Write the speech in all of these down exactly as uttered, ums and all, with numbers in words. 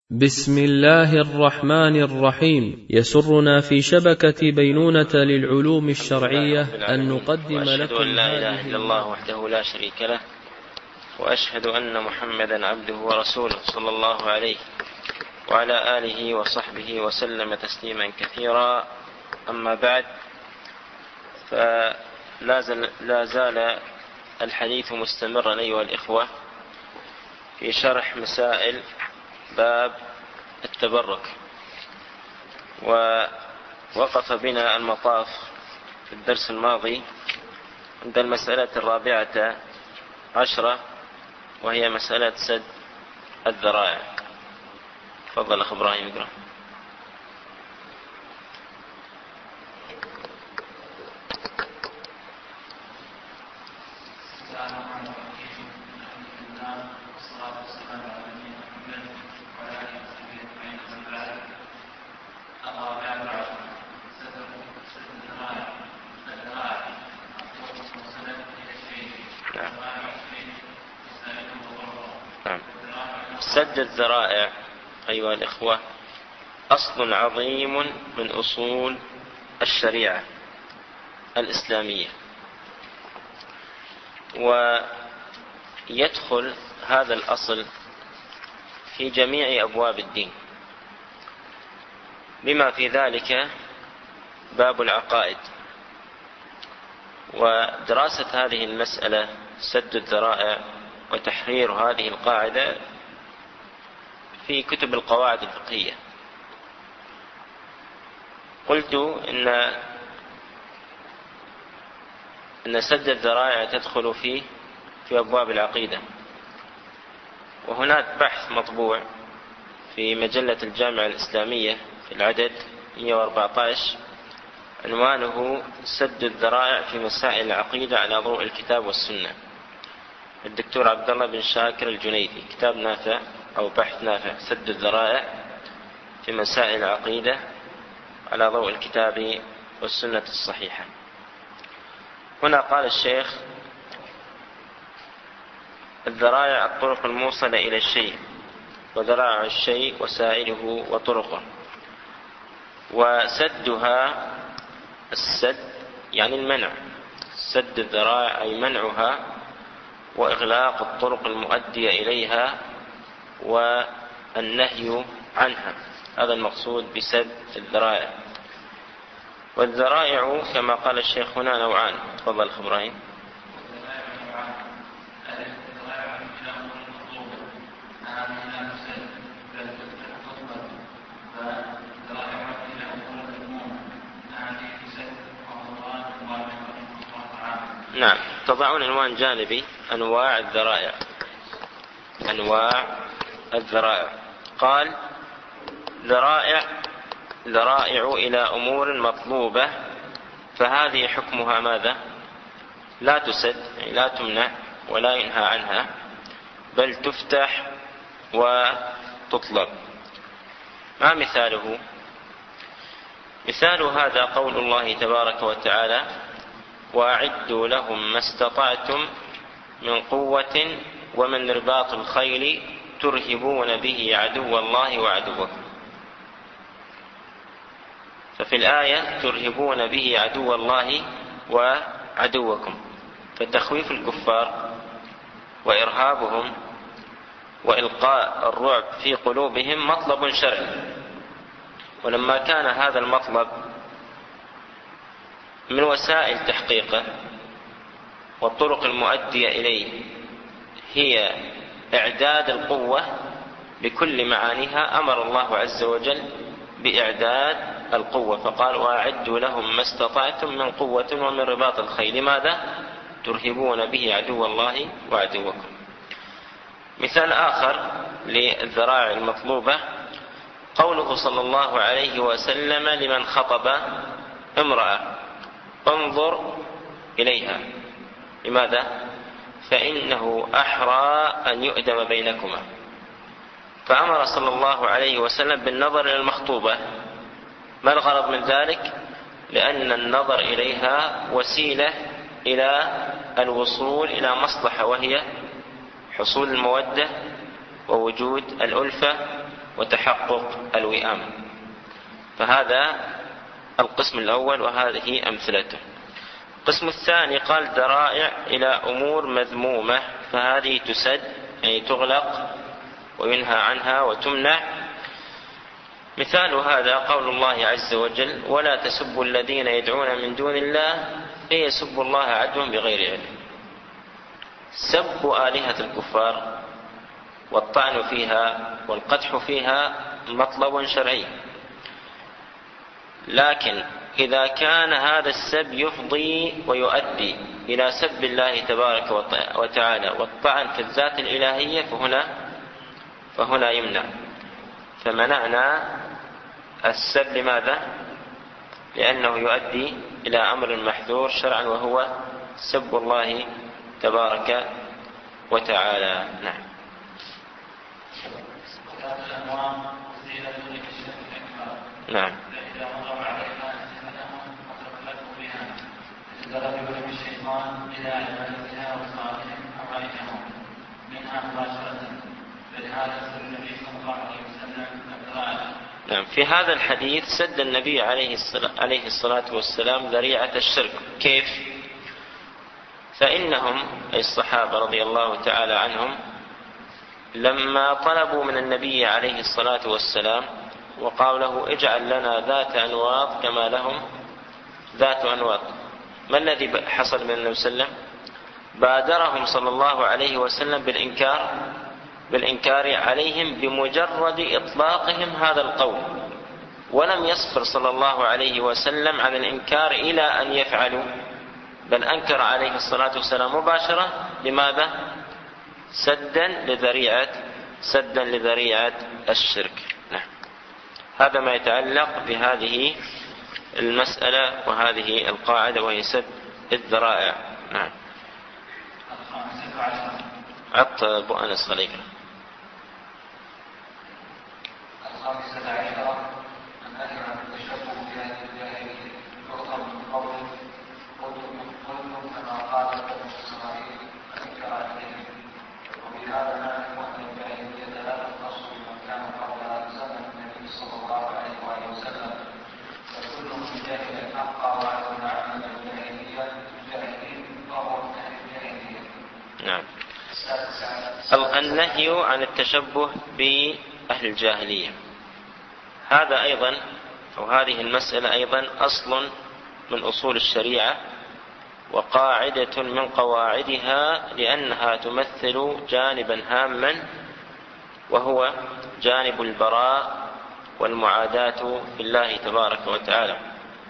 بسم الله الرحمن الرحيم. يسرنا في شبكة بينونة للعلوم الشرعية أن نقدم لكم وأشهد أن لا إله إلا الله وحده لا شريك له، وأشهد أن محمدا عبده ورسوله صلى الله عليه وعلى آله وصحبه وسلم تسليما كثيرا. أما بعد، فلا زال الحديث مستمرا أيها الإخوة في شرح مسائل باب التبرك، ووقف بنا المطاف في الدرس الماضي عند المسألة الرابعة عشرة، وهي مسألة سد الذرائع. تفضل أخ إبراهيم اقرأ. سد الذرائع أيها الإخوة أصل عظيم من أصول الشريعة الإسلامية، ويدخل هذا الأصل في جميع أبواب الدين، بما في ذلك باب العقائد. ودراسة هذه المسألة سد الذرائع وتحرير هذه القاعدة في كتب القواعد الفقهية. قلت إن أن سد الذرائع تدخل فيه في أبواب العقيدة، وهناك بحث مطبوع في مجلة الجامعة الإسلامية في العدد مئة وأربعة عشر عنوانه سد الذرائع في مسائل العقيدة على ضوء الكتاب والسنة، الدكتور عبد الله بن شاكر الجنيدي. كتاب نافع أو بحث نافع، سد الذرائع في مسائل العقيدة على ضوء الكتاب والسنة الصحيحة. هنا قال الشيخ: الذرائع الطرق الموصلة إلى الشيء، وذرائع الشيء وسائله وطرقه. وسدها، السد يعني المنع، سد الذرائع أي منعها وإغلاق الطرق المؤدية إليها والنهي عنها. هذا المقصود بسد الذرائع. والذرائع كما قال الشيخ هنا نوعان. تفضل أخ إبراهيم. نعم، تضعون عنوان جانبي: أنواع الذرائع. أنواع الذرائع. قال: ذرائع ذرائع إلى أمور مطلوبة، فهذه حكمها ماذا؟ لا تسد، يعني لا تمنع ولا ينهى عنها، بل تفتح وتطلب. ما مثاله؟ مثال هذا قول الله تبارك وتعالى: وأعدوا لهم ما استطعتم من قوة ومن رباط الخيل ترهبون به عدو الله وعدوكم. ففي الآية ترهبون به عدو الله وعدوكم، فتخويف الكفار وإرهابهم وإلقاء الرعب في قلوبهم مطلب شرعي. ولما كان هذا المطلب من وسائل تحقيقه والطرق المؤدية إليه هي إعداد القوة بكل معانيها، أمر الله عز وجل بإعداد القوة، فقال: وأعدوا لهم ما استطعتم من قوة ومن رباط الخيل. لماذا؟ ترهبون به عدو الله وعدوكم. مثال آخر للذرائع المطلوبة قوله صلى الله عليه وسلم لمن خطب امرأة: انظر إليها. لماذا؟ فإنه أحرى أن يؤدم بينكما. فأمر صلى الله عليه وسلم بالنظر إلى المخطوبة. ما الغرض من ذلك؟ لأن النظر إليها وسيلة إلى الوصول إلى مصلحة، وهي حصول المودة ووجود الألفة وتحقق الوئام. فهذا القسم الأول وهذه أمثلته. القسم الثاني قال ذرائع إلى أمور مذمومة، فهذه تسد يعني تغلق وينهى عنها وتمنع. مثال هذا قول الله عز وجل ولا تسبوا الذين يدعون من دون الله فيسبوا الله عدوا بغير علم. سب آلهة الكفار والطعن فيها والقدح فيها مطلب شرعي، لكن إذا كان هذا السب يفضي ويؤدي إلى سب الله تبارك وتعالى والطعن في الذات الإلهية فهنا فهنا يمنع. فمنعنا السب لماذا؟ لأنه يؤدي إلى أمر محذور شرعا وهو سب الله تبارك وتعالى. نعم. نعم. نعم. في هذا الحديث سد النبي عليه الصلاة والسلام ذريعة الشرك. كيف؟ فإنهم أي الصحابة رضي الله تعالى عنهم لما طلبوا من النبي عليه الصلاة والسلام وقالوا له اجعل لنا ذات أنواط كما لهم ذات أنواط، ما الذي حصل من النبي صلى الله عليه وسلم؟ بادرهم صلى الله عليه وسلم بالإنكار بالإنكار عليهم بمجرد إطلاقهم هذا القول، ولم يصبر صلى الله عليه وسلم عن الإنكار إلى أن يفعلوا، بل أنكر عليه الصلاة والسلام مباشرة. لماذا؟ سدا لذريعة سدا لذريعة الشرك. نعم. هذا ما يتعلق بهذه المسألة وهذه القاعدة وهي سد الذرائع. نعم. عط أبو أنس خليفة. الخامسة عشرة النهي عن التشبه بأهل الجاهلية يؤخذ من قول قلتم كما قال بنو إسرائيل أنكر عليهم، وبهذا نعلم أن الجاهلية لا تختص بمن كان قبل زمن النبي صلى الله عليه وسلم، فكل من جاهل الحق وعلم عمل الجاهلية الجاهلين فهو من أهل الجاهلية. نعم. النهي عن التشبه بأهل الجاهلية هذا أيضا أو هذه المسألة أيضا أصل من أصول الشريعة وقاعدة من قواعدها، لأنها تمثل جانبا هاما وهو جانب البراء والمعاداة في الله تبارك وتعالى.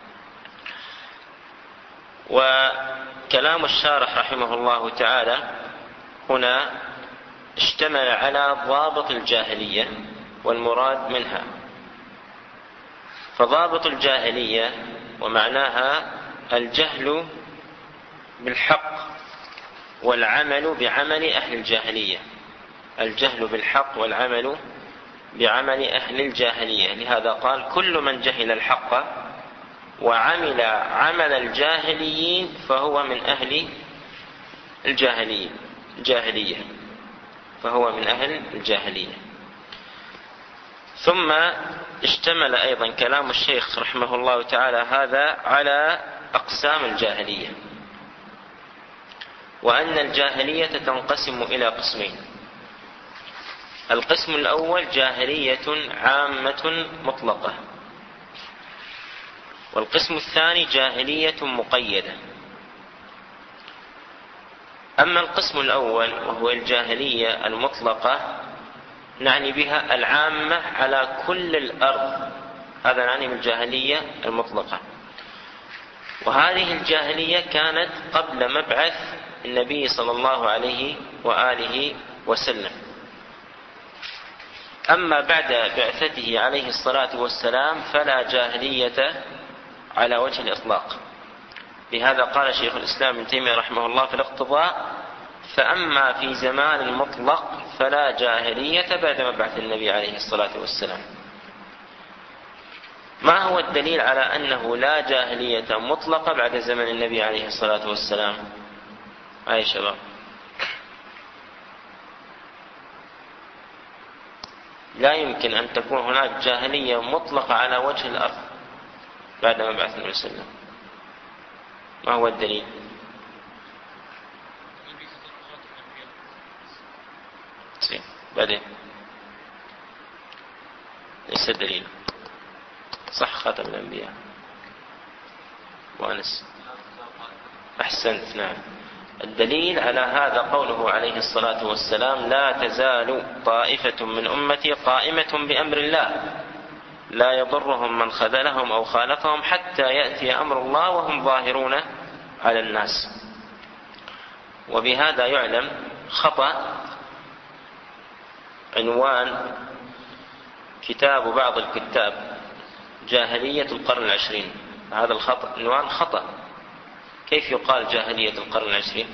وكلام الشارح رحمه الله تعالى هنا اشتمل على ضابط الجاهلية والمراد منها. فضابط الجاهلية ومعناها الجهل بالحق والعمل بعمل أهل الجاهلية، الجهل بالحق والعمل بعمل أهل الجاهلية. لهذا قال كل من جهل الحق وعمل عمل الجاهليين فهو من أهل الجاهلية جاهلية فهو من أهل الجاهلية. ثم اشتمل أيضا كلام الشيخ رحمه الله تعالى هذا على أقسام الجاهلية، وأن الجاهلية تنقسم إلى قسمين. القسم الأول جاهلية عامة مطلقة، والقسم الثاني جاهلية مقيدة. أما القسم الأول وهو الجاهلية المطلقة نعني بها العامة على كل الأرض، هذا نعني بالجاهلية المطلقة. وهذه الجاهلية كانت قبل مبعث النبي صلى الله عليه وآله وسلم. أما بعد بعثته عليه الصلاة والسلام فلا جاهلية على وجه الإطلاق. لهذا قال شيخ الإسلام ابن تيمية رحمه الله في الاقتضاء: فأما في زمان المطلق فلا جاهلية بعد مبعث النبي عليه الصلاة والسلام. ما هو الدليل على أنه لا جاهلية مطلقة بعد زمن النبي عليه الصلاة والسلام؟ أي شباب؟ لا يمكن أن تكون هناك جاهلية مطلقة على وجه الأرض بعد ما بعث النبي صلى الله عليه وسلم. ما هو الدليل؟ بعدين ليس الدليل صح خاتم الأنبياء وأنس أحسنت. نعم، الدليل على هذا قوله عليه الصلاة والسلام: لا تزال طائفة من أمتي قائمة بأمر الله لا يضرهم من خذلهم أو خالفهم حتى يأتي أمر الله وهم ظاهرون على الناس. وبهذا يعلم خطأ عنوان كتاب بعض الكتاب جاهلية القرن العشرين. هذا الخطأ عنوان خطأ. كيف يقال جاهلية القرن العشرين؟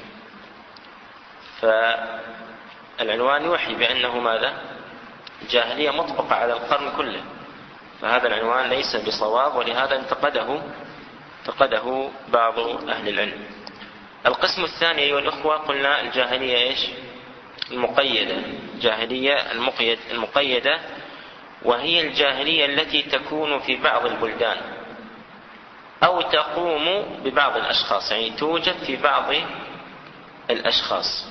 فالعنوان يوحي بأنه ماذا؟ جاهلية مطبقة على القرن كله، فهذا العنوان ليس بصواب، ولهذا انتقده انتقده بعض أهل العلم. القسم الثاني أيها الأخوة قلنا الجاهلية إيش؟ المقيدة. جاهلية المقيد المقيدة وهي الجاهلية التي تكون في بعض البلدان أو تقوم ببعض الأشخاص، يعني توجد في بعض الأشخاص،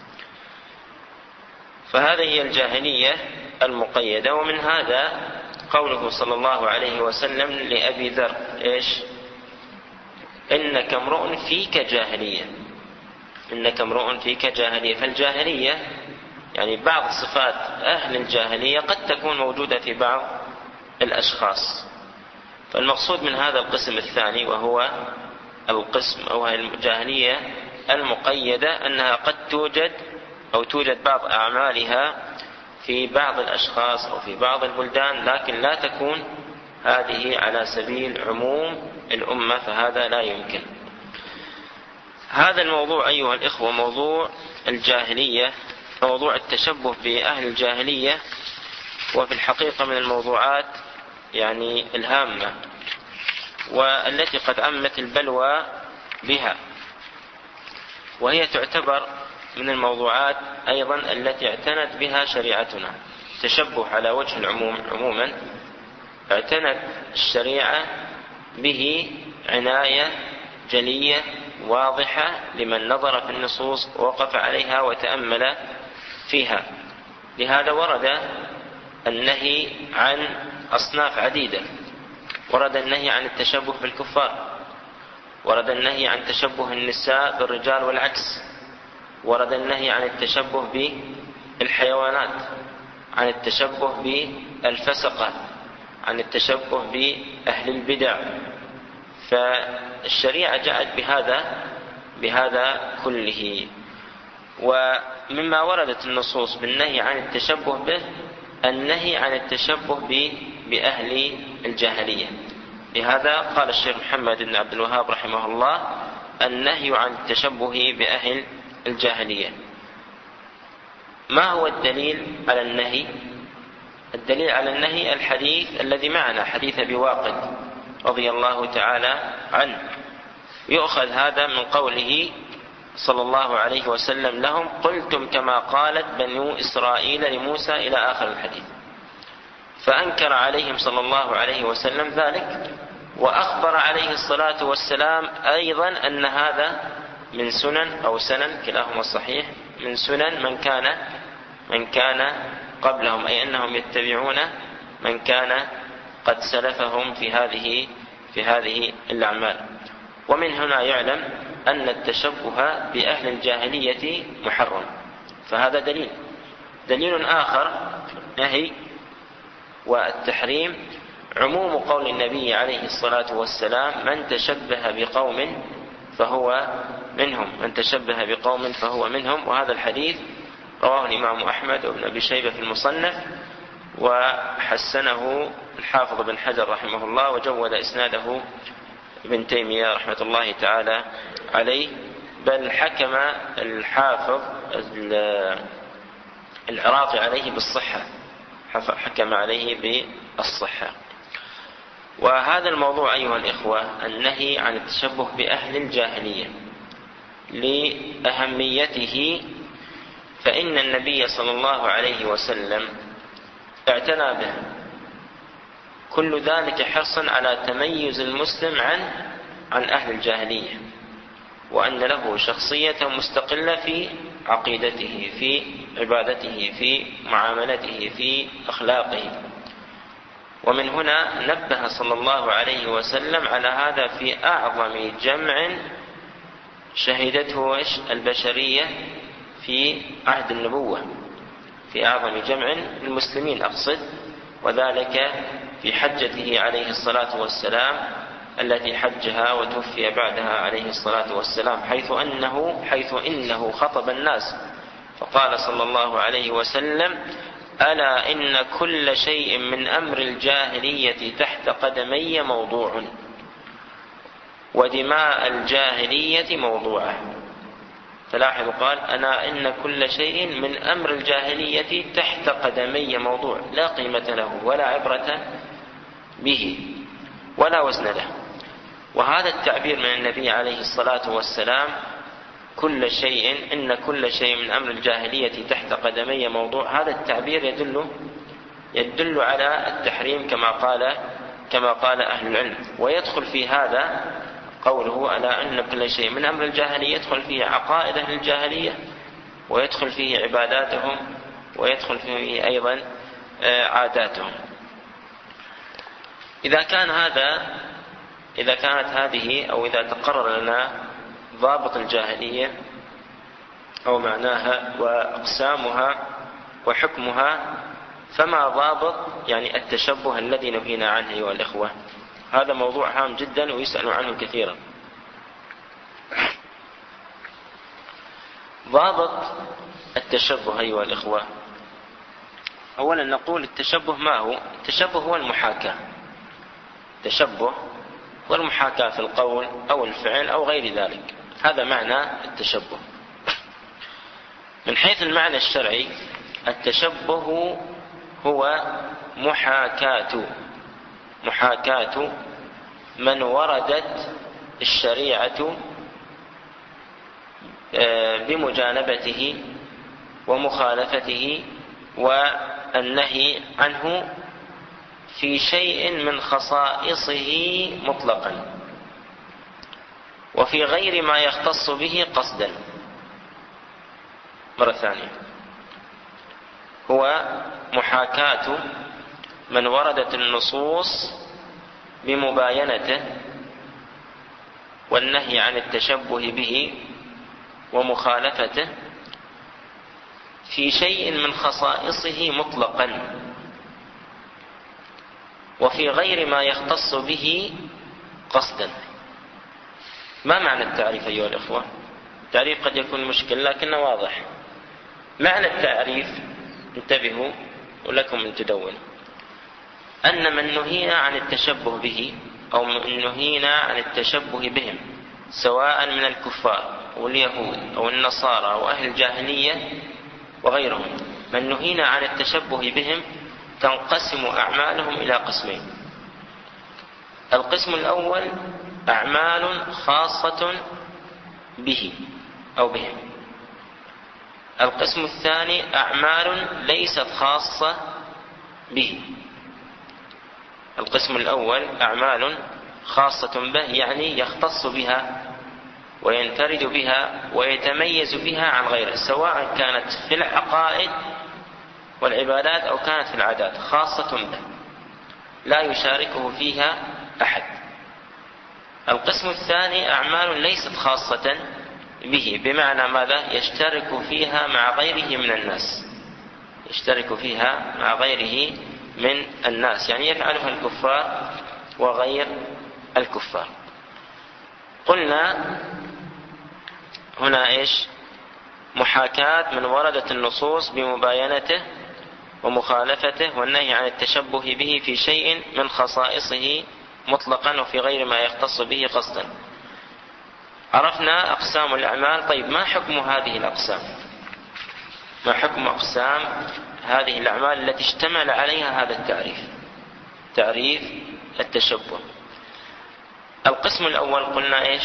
فهذه هي الجاهلية المقيدة. ومن هذا قوله صلى الله عليه وسلم لأبي ذر: إيش؟ إنك امرؤ فيك جاهلية، إنك امرؤ فيك جاهلية. فالجاهلية يعني بعض صفات أهل الجاهلية قد تكون موجودة في بعض الأشخاص. فالمقصود من هذا القسم الثاني وهو القسم أو الجاهلية المقيدة أنها قد توجد أو توجد بعض أعمالها في بعض الأشخاص أو في بعض البلدان، لكن لا تكون هذه على سبيل عموم الأمة، فهذا لا يمكن. هذا الموضوع أيها الإخوة موضوع الجاهلية، موضوع التشبه بأهل الجاهلية، وفي الحقيقة من الموضوعات يعني الهامة والتي قد عمت البلوى بها، وهي تعتبر من الموضوعات أيضا التي اعتنت بها شريعتنا. تشبه على وجه العموم عموما اعتنت الشريعة به عناية جلية واضحة لمن نظر في النصوص ووقف عليها وتأمل فيها. لهذا ورد النهي عن أصناف عديدة. ورد النهي عن التشبه بالكفار، ورد النهي عن تشبه النساء بالرجال والعكس، ورد النهي عن التشبه بالحيوانات، عن التشبه بالفسقة، عن التشبه بأهل البدع. فالشريعة جاءت بهذا بهذا كله. ومما وردت النصوص بالنهي عن التشبه به النهي عن التشبه بأهل الجاهلية. لهذا قال الشيخ محمد بن عبد الوهاب رحمه الله: النهي عن التشبه بأهل الجاهلية. ما هو الدليل على النهي؟ الدليل على النهي الحديث الذي معنا، حديث أبي واقد رضي الله تعالى عنه. يؤخذ هذا من قوله صلى الله عليه وسلم لهم: قلتم كما قالت بنو إسرائيل لموسى، إلى آخر الحديث. فأنكر عليهم صلى الله عليه وسلم ذلك، وأخبر عليه الصلاة والسلام أيضا أن هذا من سنن أو سنن كلاهما الصحيح من سنن من كان من كان قبلهم، أي أنهم يتبعون من كان قد سلفهم في هذه في هذه الأعمال. ومن هنا يعلم أن التشبه بأهل الجاهلية محرم. فهذا دليل. دليل آخر نهي والتحريم عموم قول النبي عليه الصلاة والسلام: من تشبه بقوم فهو منهم، من تشبه بقوم فهو منهم. وهذا الحديث رواه الإمام أحمد وابن أبي شيبة في المصنف، وحسنه الحافظ بن حجر رحمه الله، وجود إسناده ابن تيمية رحمة الله تعالى عليه، بل حكم الحافظ العراقي عليه بالصحة، حكم عليه بالصحة. وهذا الموضوع أيها الإخوة النهي عن التشبه بأهل الجاهلية لأهميته، فإن النبي صلى الله عليه وسلم اعتنى به، كل ذلك حرصا على تميز المسلم عن عن أهل الجاهلية، وأن له شخصية مستقلة في عقيدته، في عبادته، في معاملته، في أخلاقه. ومن هنا نبه صلى الله عليه وسلم على هذا في أعظم جمع شهدته البشرية في عهد النبوة، في أعظم جمع المسلمين أقصد، وذلك في حجته عليه الصلاة والسلام التي حجها وتوفي بعدها عليه الصلاة والسلام، حيث أنه حيث إنه خطب الناس فقال صلى الله عليه وسلم: ألا إن كل شيء من أمر الجاهلية تحت قدمي موضوع، ودماء الجاهلية موضوعة. فلاحظوا قال: أنا إن كل شيء من أمر الجاهلية تحت قدمي موضوع، لا قيمة له ولا عبرة به ولا وزن له. وهذا التعبير من النبي عليه الصلاة والسلام، كل شيء إن كل شيء من أمر الجاهلية تحت قدمي موضوع، هذا التعبير يدل يدل على التحريم كما قال كما قال أهل العلم. ويدخل في هذا قوله: ألا أن كل شيء من أمر الجاهلية، يدخل فيه عقائد أهل الجاهلية، ويدخل فيه عباداتهم، ويدخل فيه أيضا عاداتهم. إذا كان هذا إذا كانت هذه أو إذا تقرر لنا ضابط الجاهلية أو معناها وأقسامها وحكمها، فما ضابط يعني التشبه الذي نهينا عنه أيها الإخوة؟ هذا موضوع هام جدا ويسأل عنه كثيرا. ضابط التشبه أيها الإخوة، أولا نقول التشبه ما هو؟ التشبه هو المحاكاة. التشبه والمحاكاة في القول أو الفعل أو غير ذلك، هذا معنى التشبه. من حيث المعنى الشرعي، التشبه هو محاكاة محاكاة من وردت الشريعة بمجانبته ومخالفته والنهي عنه في شيء من خصائصه مطلقا، وفي غير ما يختص به قصدا. مرة ثانية، هو محاكاة من وردت النصوص بمباينته والنهي عن التشبه به ومخالفته في شيء من خصائصه مطلقا، وفي غير ما يختص به قصدا. ما معنى التعريف أيها الإخوة؟ التعريف قد يكون مشكل لكنه واضح. معنى التعريف، انتبهوا ولكم ان تدونوا، أن من نهينا عن التشبه به أو من نهينا عن التشبه بهم، سواء من الكفار واليهود أو النصارى أو أهل الجاهلية وغيرهم، من نهينا عن التشبه بهم تنقسم أعمالهم إلى قسمين. القسم الأول أعمال خاصة به أو بهم. القسم الثاني أعمال ليست خاصة به. القسم الأول أعمال خاصة به، يعني يختص بها وينفرد بها ويتميز بها عن غيره، سواء كانت في العقائد والعبادات أو كانت في العادات، خاصة به لا يشاركه فيها أحد. القسم الثاني أعمال ليست خاصة به، بمعنى ماذا؟ يشترك فيها مع غيره من الناس، يشترك فيها مع غيره من الناس، يعني يفعلها الكفار وغير الكفار. قلنا هنا إيش؟ محاكاة من وردت النصوص بمباينته ومخالفته والنهي عن التشبه به في شيء من خصائصه مطلقا وفي غير ما يختص به قصدا. عرفنا أقسام الأعمال. طيب، ما حكم هذه الأقسام؟ ما حكم أقسام هذه الأعمال التي اشتمل عليها هذا التعريف، تعريف التشبه؟ القسم الأول قلنا إيش؟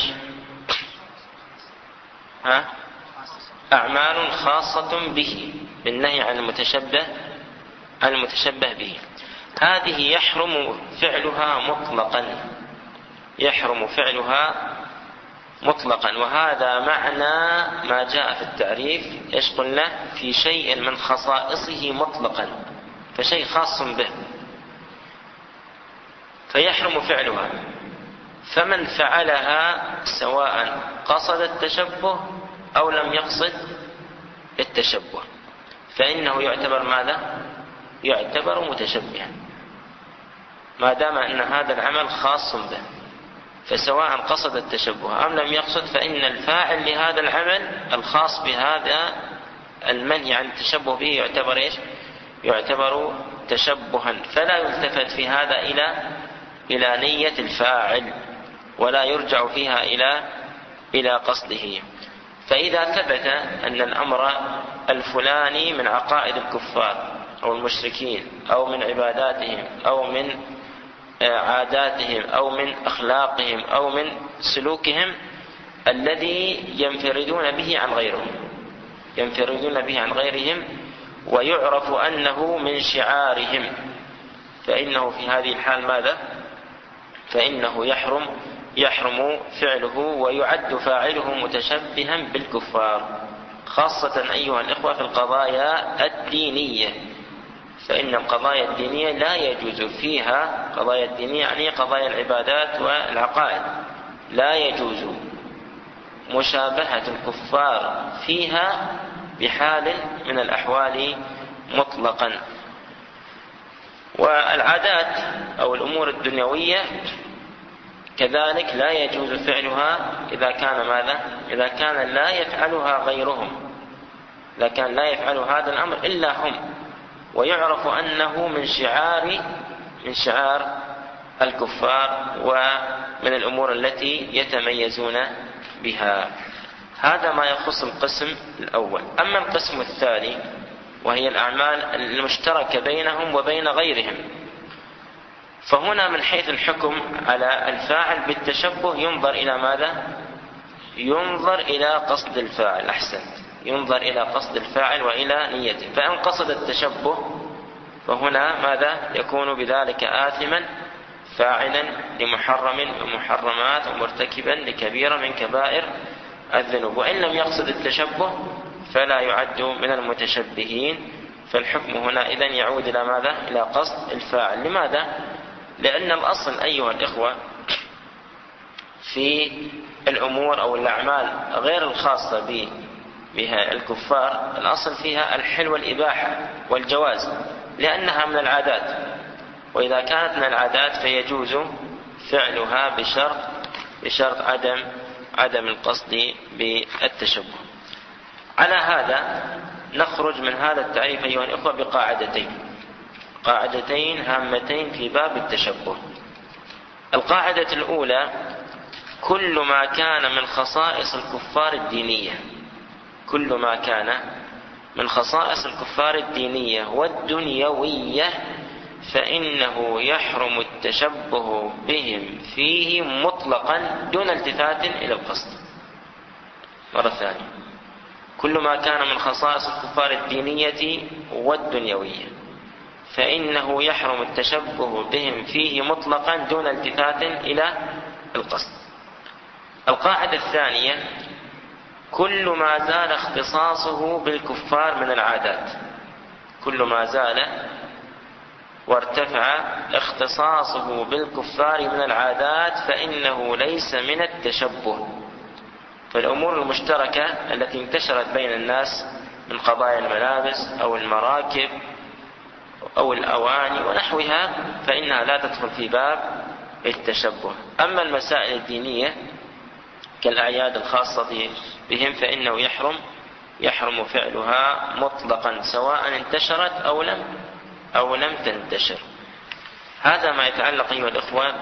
ها؟ أعمال خاصة به بالنهي عن المتشبه عن المتشبه به. هذه يحرم فعلها مطلقا، يحرم فعلها مطلقا. وهذا معنى ما جاء في التعريف، ايش قلنا؟ في شيء من خصائصه مطلقا، فشيء خاص به فيحرم فعلها. فمن فعلها سواء قصد التشبه أو لم يقصد التشبه فإنه يعتبر ماذا؟ يعتبر متشبها، ما دام أن هذا العمل خاص به. فسواء قصد التشبه أم لم يقصد فإن الفاعل لهذا العمل الخاص بهذا المنهي عن التشبه به يعتبر إيش؟ يعتبر تشبها. فلا يلتفت في هذا إلى إلى نية الفاعل، ولا يرجع فيها إلى إلى قصده. فإذا ثبت أن الأمر الفلاني من عقائد الكفار أو المشركين أو من عباداتهم أو من عاداتهم أو من أخلاقهم أو من سلوكهم الذي ينفردون به عن غيرهم ينفردون به عن غيرهم ويعرف أنه من شعارهم، فإنه في هذه الحال ماذا؟ فإنه يحرم يحرم فعله ويعد فاعله متشبها بالكفار، خاصة أيها الإخوة في القضايا الدينية. فإن القضايا الدينية لا يجوز فيها، قضايا الدينية يعني قضايا العبادات والعقائد، لا يجوز مشابهة الكفار فيها بحال من الأحوال مطلقا. والعادات أو الأمور الدنيوية كذلك لا يجوز فعلها إذا كان ماذا؟ إذا كان لا يفعلها غيرهم، إذا كان لا يفعل هذا الأمر إلا هم، ويعرف أنه من شعار من شعار الكفار ومن الأمور التي يتميزون بها. هذا ما يخص القسم الأول. أما القسم الثاني وهي الأعمال المشتركة بينهم وبين غيرهم، فهنا من حيث الحكم على الفاعل بالتشبه ينظر إلى ماذا؟ ينظر إلى قصد الفاعل. أحسنت، ينظر إلى قصد الفاعل وإلى نيته. فإن قصد التشبه فهنا ماذا؟ يكون بذلك آثما فاعلا لمحرم ومحرمات ومرتكبا لكبيرة من كبائر الذنوب. وإن لم يقصد التشبه فلا يعد من المتشبهين. فالحكم هنا إذن يعود إلى ماذا؟ إلى قصد الفاعل. لماذا؟ لأن الأصل أيها الإخوة في الأمور أو الأعمال غير الخاصة بها الكفار الأصل فيها الحل والإباحة والجواز، لأنها من العادات، وإذا كانت من العادات فيجوز فعلها بشرط بشرط عدم عدم القصد بالتشبه. على هذا نخرج من هذا التعريف أيها الإخوة بقاعدتين قاعدتين هامتين في باب التشبه. القاعدة الأولى: كل ما كان من خصائص الكفار الدينية كل ما كان من خصائص الكفار الدينية والدنيوية فإنه يحرم التشبه بهم فيه مطلقا دون التفات إلى القصد. مرة ثانية: كل ما كان من خصائص الكفار الدينية والدنيوية فإنه يحرم التشبه بهم فيه مطلقا دون التفات إلى القصد. القاعدة الثانية: كل ما زال اختصاصه بالكفار من العادات كل ما زال وارتفع اختصاصه بالكفار من العادات فإنه ليس من التشبه. فالأمور المشتركة التي انتشرت بين الناس من قضايا الملابس أو المراكب أو الأواني ونحوها فإنها لا تدخل في باب التشبه. أما المسائل الدينية كالأعياد الخاصة بهم فإنه يحرم يحرم فعلها مطلقا سواء انتشرت أو لم أو لم تنتشر. هذا ما يتعلق أيها الإخوة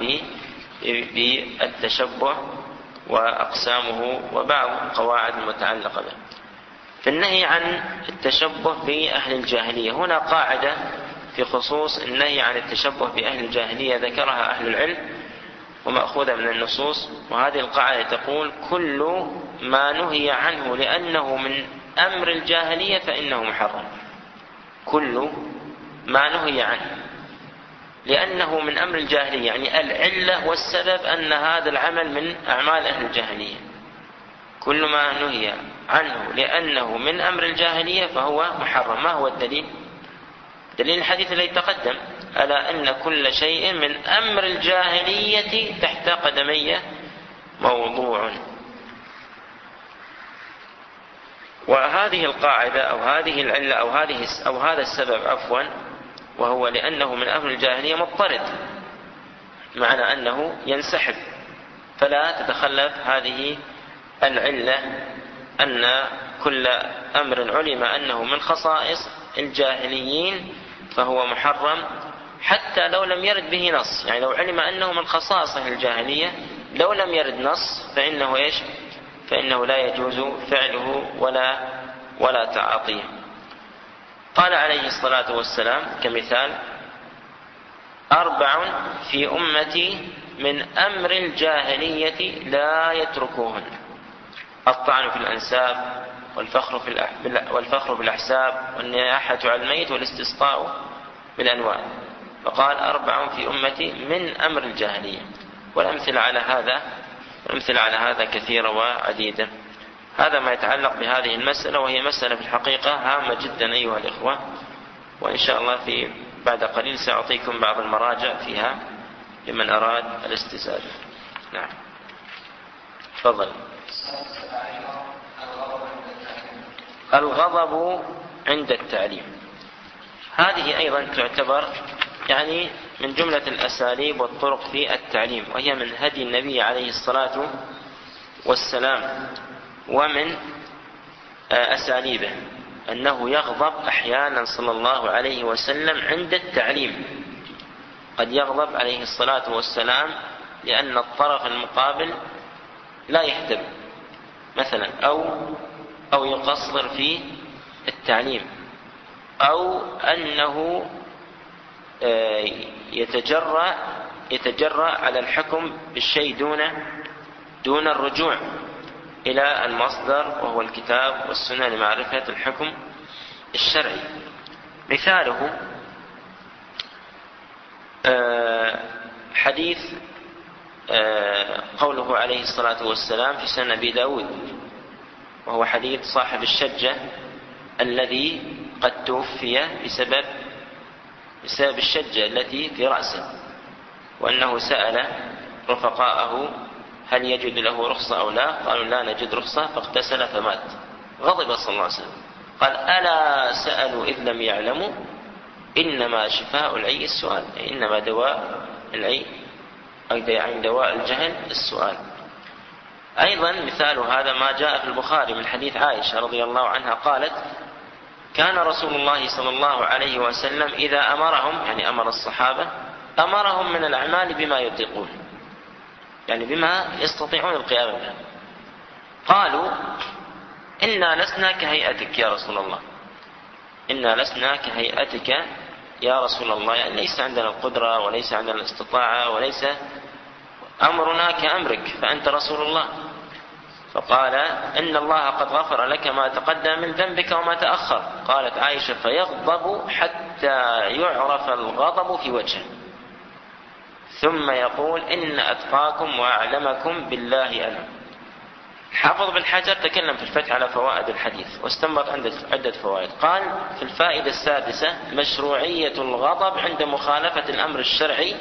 بالتشبه وأقسامه وبعض القواعد المتعلقة به. في النهي عن التشبه بأهل الجاهلية هنا قاعدة في خصوص النهي عن التشبه بأهل الجاهلية ذكرها أهل العلم ومأخوذة من النصوص، وهذه القاعدة تقول: كل ما نهي عنه لأنه من أمر الجاهلية فإنه محرم كل ما نهي عنه، لأنه من أمر الجاهلية، يعني العلة والسبب أن هذا العمل من أعمال أهل الجاهلية. كل ما نهي عنه لأنه من أمر الجاهلية فهو محرم. ما هو الدليل؟ دليل الحديث الذي تقدم: ألا إن كل شيء من أمر الجاهلية تحت قدمي موضوع. وهذه القاعدة أو هذه العلة أو هذه أو هذا السبب عفوا، وهو لأنه من أمر الجاهلية مضطرد، معنى أنه ينسحب، فلا تتخلف هذه العلة أن كل أمر علم أنه من خصائص الجاهليين فهو محرم، حتى لو لم يرد به نص. يعني لو علم أنه من خصائص الجاهلية لو لم يرد نص فإنه إيش؟ فإنه لا يجوز فعله ولا ولا تعاطيه. قال عليه الصلاة والسلام كمثال: أربع في أمتي من أمر الجاهلية لا يتركوهن: الطعن في الأنساب، والفخر في والفخر بالأحساب، والنياحة على الميت، والاستسقاء بالأنواع. فقال: أربع في أمتي من أمر الجاهلية. والأمثلة على هذا الأمثلة على هذا كثيرة وعديدة. هذا ما يتعلق بهذه المسألة، وهي مسألة في الحقيقة هامة جدا أيها الإخوة، وإن شاء الله في بعد قليل سأعطيكم بعض المراجع فيها لمن أراد الاستزادة. نعم، تفضل. الغضب عند التعليم، هذه أيضا تعتبر يعني من جملة الأساليب والطرق في التعليم، وهي من هدي النبي عليه الصلاة والسلام، ومن أساليبه أنه يغضب أحيانا صلى الله عليه وسلم عند التعليم. قد يغضب عليه الصلاة والسلام لأن الطرف المقابل لا يهتم مثلا، أو أو يقصر في التعليم، أو أنه يتجرأ يتجرأ على الحكم بالشيء دون دون الرجوع إلى المصدر وهو الكتاب والسنة لمعرفة الحكم الشرعي. مثاله حديث قوله عليه الصلاة والسلام في سنن أبي داود، وهو حديث صاحب الشجة الذي قد توفي بسبب بسبب الشجة التي في رأسه، وأنه سأل رفقاءه هل يجد له رخصة أو لا؟ قالوا لا نجد رخصة، فاغتسل فمات. غضب صلى الله عليه وسلم، قال: ألا سألوا إذ لم يعلموا إنما شفاء العي السؤال، إنما دواء العي يعني دواء الجهل السؤال. أيضا مثال هذا ما جاء في البخاري من حديث عائشة رضي الله عنها قالت: كان رسول الله صلى الله عليه وسلم إذا أمرهم، يعني أمر الصحابة، أمرهم من الأعمال بما يطيقون، يعني بما يستطيعون القيام به. قالوا: إنا لسنا كهيئتك يا رسول الله، إنا لسنا كهيئتك يا رسول الله، يعني ليس عندنا القدرة وليس عندنا الاستطاعة وليس أمرنا كأمرك، فأنت رسول الله. فقال: إن الله قد غفر لك ما تقدم من ذنبك وما تأخر. قالت عائشة: فيغضب حتى يعرف الغضب في وجهه، ثم يقول: إن أتقاكم وأعلمكم بالله أنا. حافظ بن حجر تكلم في الفتح على فوائد الحديث واستنبط عدة فوائد. قال في الفائدة السادسة: مشروعية الغضب عند مخالفة الأمر الشرعي،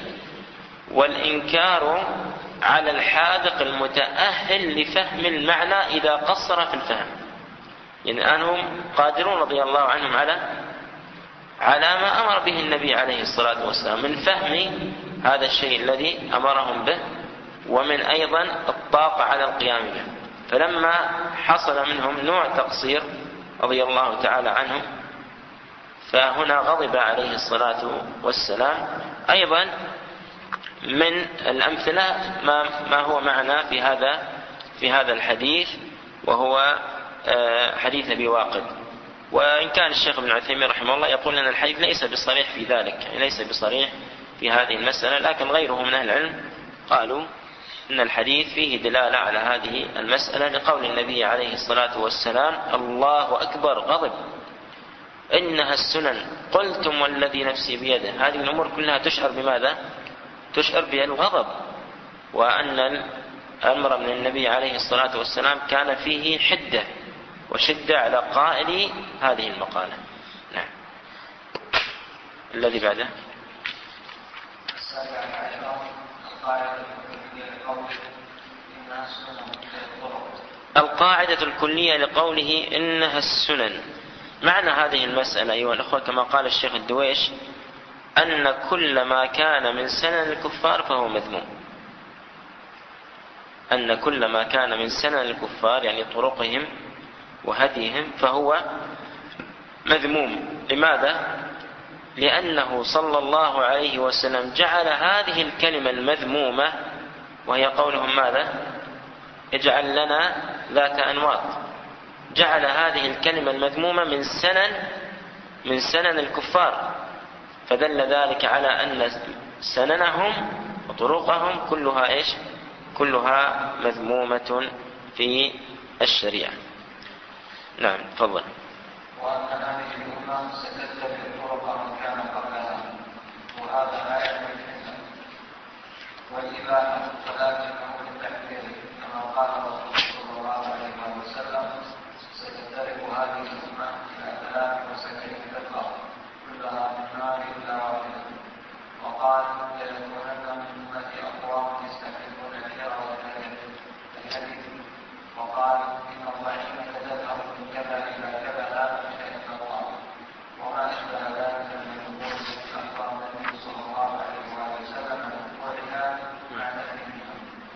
والإنكار على الحاذق المتأهل لفهم المعنى إذا قصر في الفهم. يعني أنهم قادرون رضي الله عنهم على على ما أمر به النبي عليه الصلاة والسلام من فهم هذا الشيء الذي أمرهم به، ومن أيضا الطاقة على القيام به. فلما حصل منهم نوع تقصير رضي الله تعالى عنهم، فهنا غضب عليه الصلاة والسلام. أيضا من الأمثلة ما ما هو معنا في هذا في هذا الحديث، وهو حديث أبي واقد. وإن كان الشيخ ابن عثيمين رحمه الله يقول أن الحديث ليس بصريح في ذلك، يعني ليس بصريح في هذه المسألة، لكن غيره من أهل العلم قالوا إن الحديث فيه دلالة على هذه المسألة، لقول النبي عليه الصلاة والسلام: الله أكبر غضب. إنها السنن قلتم والذي نفسي بيده. هذه الأمور كلها تشعر بماذا؟ تشعر بالغضب، وأن الأمر من النبي عليه الصلاة والسلام كان فيه حدة وشدة على قائل هذه المقالة. نعم. الذي بعده القاعدة الكلية لقوله إنها السنن. معنى هذه المسألة أيها الأخوة كما قال الشيخ الدويش أن كل ما كان من سنن الكفار فهو مذموم. أن كل ما كان من سنن الكفار يعني طرقهم وهديهم فهو مذموم. لماذا؟ لأنه صلى الله عليه وسلم جعل هذه الكلمة المذمومة وهي قولهم ماذا؟ اجعل لنا ذات أنواط. جعل هذه الكلمة المذمومة من سنن من سنن الكفار، فدل ذلك على أن سننهم وطرقهم كلها إيش؟ كلها مذمومة في الشريعة. نعم تفضل. وأن هذه الأمة ستتبع طرق من كان قبلها، وهذا لا يعني الفتنة والإباحة ولكنه للتحذير كما قال الرسول صلى الله عليه وسلم ستفترق هذه الأمة إلى ثلاث وسبعين فرقة كلها من النار إلا واحدة. وقال ليكونن من أمتي أقوام يستحبون الحيرة والحديث. وقال إن الضعيف تذهب من كذا إلى كذا لا شيء الله. وما أشبه ذلك من الأمور التي أخبر النبي صلى الله عليه وسلم عن وقوعها مع تحريمها.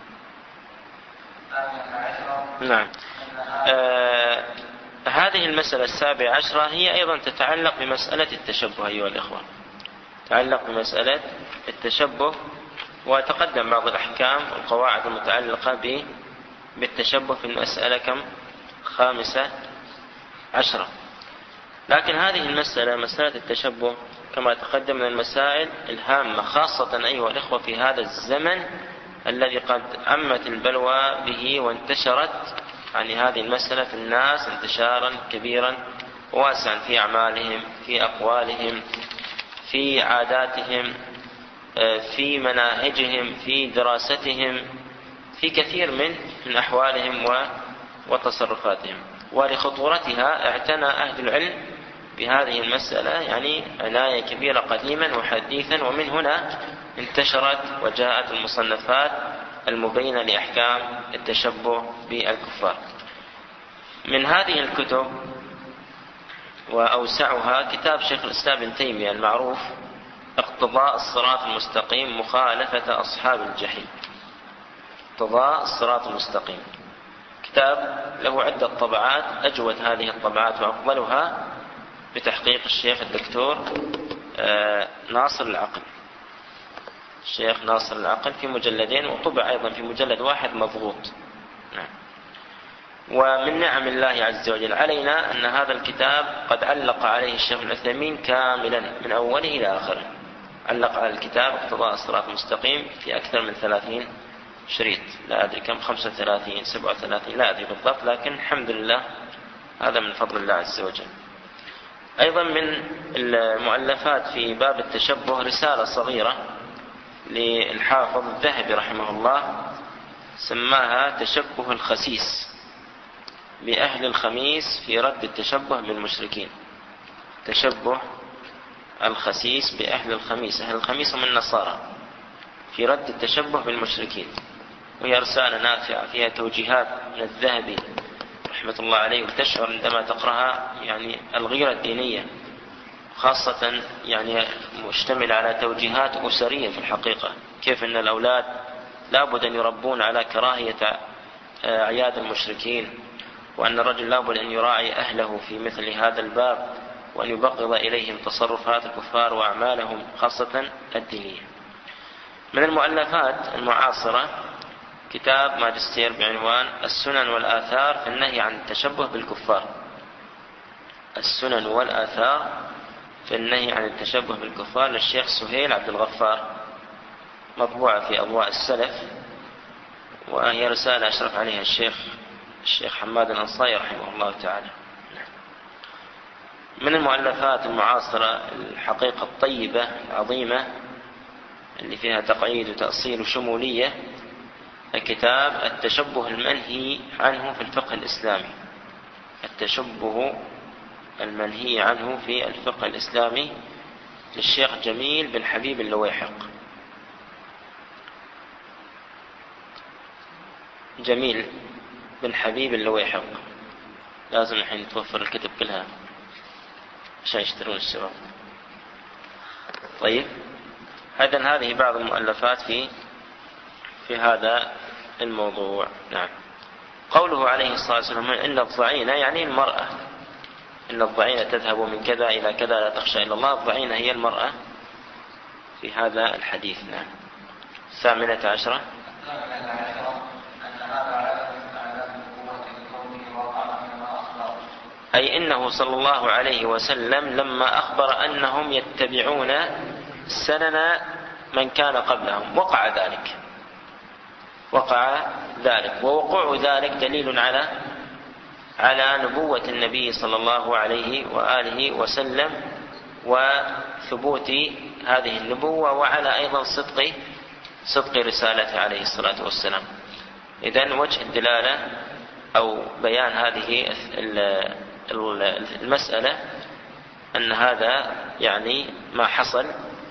الثانية عشرة. نعم. آه هذه المسألة السابعة عشرة هي أيضا تتعلق بمسألة التشبه أيها الإخوة. تتعلق بمسألة التشبه، وتقدم بعض الأحكام والقواعد المتعلقة به بالتشبه في المسألة كم؟ خامسة عشرة. لكن هذه المسألة مسألة التشبه كما تقدم من المسائل الهامة، خاصة أيها الإخوة في هذا الزمن الذي قد عمت البلوى به وانتشرت عن هذه المسألة في الناس انتشارا كبيرا واسعا في أعمالهم، في أقوالهم، في عاداتهم، في مناهجهم، في دراستهم، في كثير من من أحوالهم وتصرفاتهم. ولخطورتها اعتنى أهل العلم بهذه المسألة يعني عناية كبيرة قديما وحديثا، ومن هنا انتشرت وجاءت المصنفات المبينة لأحكام التشبه بالكفار. من هذه الكتب وأوسعها كتاب شيخ الإسلام ابن تيمية المعروف اقتضاء الصراط المستقيم مخالفة أصحاب الجحيم. اقتضاء الصراط المستقيم كتاب له عدة طبعات، أجود هذه الطبعات وأفضلها بتحقيق الشيخ الدكتور ناصر العقل، الشيخ ناصر العقل في مجلدين، وطبع أيضا في مجلد واحد مضغوط. نعم. ومن نعم الله عز وجل علينا أن هذا الكتاب قد علق عليه الشيخ العثيمين كاملا من أوله إلى آخره. علق على الكتاب اقتضاء الصراط المستقيم في أكثر من ثلاثين شريط، لا أدري كم، خمسة وثلاثين سبعة وثلاثين لا أدري بالضبط، لكن الحمد لله هذا من فضل الله عز وجل. أيضا من المؤلفات في باب التشبه رسالة صغيرة للحافظ الذهبي رحمه الله سماها تشبه الخسيس بأهل الخميس في رد التشبه بالمشركين. تشبه الخسيس بأهل الخميس، أهل الخميس هم النصارى، في رد التشبه بالمشركين. وهي رسالة نافعة فيها توجيهات من الذهبي رحمة الله عليه، وتشعر عندما تقرأها يعني الغيرة الدينية، خاصة يعني مشتمل على توجيهات أسرية في الحقيقة، كيف أن الأولاد لابد أن يربون على كراهية أعياد المشركين، وأن الرجل لابد أن يراعي أهله في مثل هذا الباب، وأن يبغض إليهم تصرفات الكفار وأعمالهم خاصة الدينية. من المؤلفات المعاصرة كتاب ماجستير بعنوان السنن والآثار في النهي عن التشبه بالكفار. السنن والآثار في النهي عن التشبه بالكفار للشيخ سهيل عبد الغفار، مطبوعة في أضواء السلف، وهي رسالة أشرف عليها الشيخ الشيخ حماد الأنصاري رحمه الله تعالى. من المؤلفات المعاصرة الحقيقة الطيبة العظيمة اللي فيها تقعيد وتأصيل وشمولية كتاب التشبه المنهي عنه في الفقه الإسلامي. التشبه المنهي عنه في الفقه الإسلامي للشيخ جميل بن حبيب اللويحق. جميل بن حبيب اللويحق. لازم الحين توفر الكتب كلها عشان يشترون الشباب. طيب، إذن هذه بعض المؤلفات في في هذا الموضوع. نعم. قوله عليه الصلاة والسلام إن الضعينة يعني المرأة، إن الضعينة تذهب من كذا إلى كذا لا تخشى إلا الله. الضعينة هي المرأة في هذا الحديث. نعم. الثامنة عشرة أي إنه صلى الله عليه وسلم لما أخبر أنهم يتبعون سنن من كان قبلهم وقع ذلك، وقع ذلك ووقوع ذلك دليل على على نبوة النبي صلى الله عليه وآله وسلم وثبوت هذه النبوة، وعلى أيضا صدق صدق رسالته عليه الصلاة والسلام. إذن وجه الدلالة أو بيان هذه المسألة أن هذا يعني ما حصل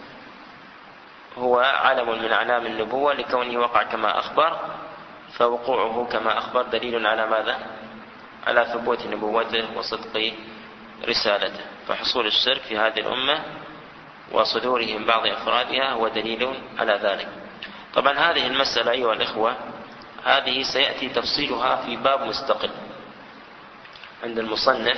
هو علم من أعلام النبوة لكونه وقع كما أخبر، فوقوعه كما أخبر دليل على ماذا؟ على ثبوت نبوته وصدق رسالته. فحصول الشرك في هذه الأمة وصدورهم بعض أفرادها هو دليل على ذلك. طبعا هذه المسألة أيها الإخوة هذه سيأتي تفصيلها في باب مستقل عند المصنف،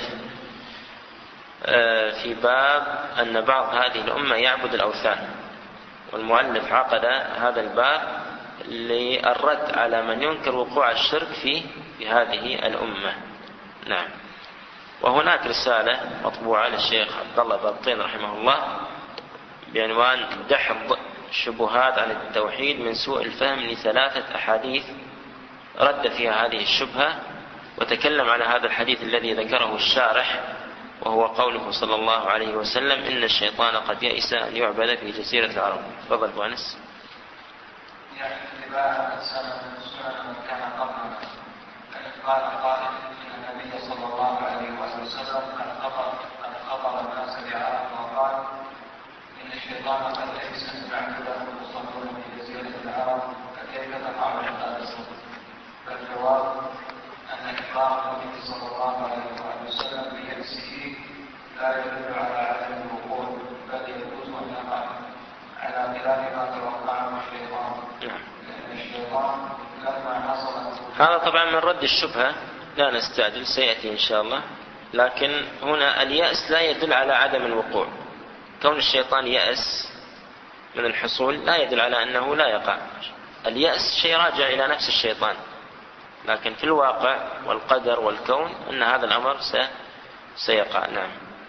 في باب أن بعض هذه الأمة يعبد الأوثان، والمؤلف عقد هذا الباب للرد على من ينكر وقوع الشرك في في هذه الأمة. نعم. وهناك رسالة مطبوعة للشيخ عبد الله بابطين رحمه الله بعنوان دحض الشبهات عن التوحيد من سوء الفهم لثلاثة أحاديث رد فيها هذه الشبهة، وتكلم على هذا الحديث الذي ذكره الشارح وهو قوله صلى الله عليه وسلم إن الشيطان قد يئس أن يعبد في جزيرة العرب. تفضل أبو أنس. يعني اتباع سنن من كان قبلنا، قال قائل إن النبي صلى الله عليه وسلم قد خطر قد خطر الناس بعرب وقال إن الشيطان قد يئس أن يعبد المصلون في جزيرة العرب فكيف تقع هذا الصدق؟ فالجواب أن إخبار النبي صلى الله عليه وسلم بيأسه لا يدل على عدم الوقوع، بل يجوز أن يقع على خلاف ما توقعه الشيطان، لأن الشيطان لما حصل. هذا طبعا من رد الشبهة، لا نستعجل سيأتي إن شاء الله. لكن هنا اليأس لا يدل على عدم الوقوع. كون الشيطان يأس من الحصول لا يدل على أنه لا يقع. اليأس شيء راجع إلى نفس الشيطان، لكن في الواقع والقدر والكون أن هذا الأمر سيقع. نعم.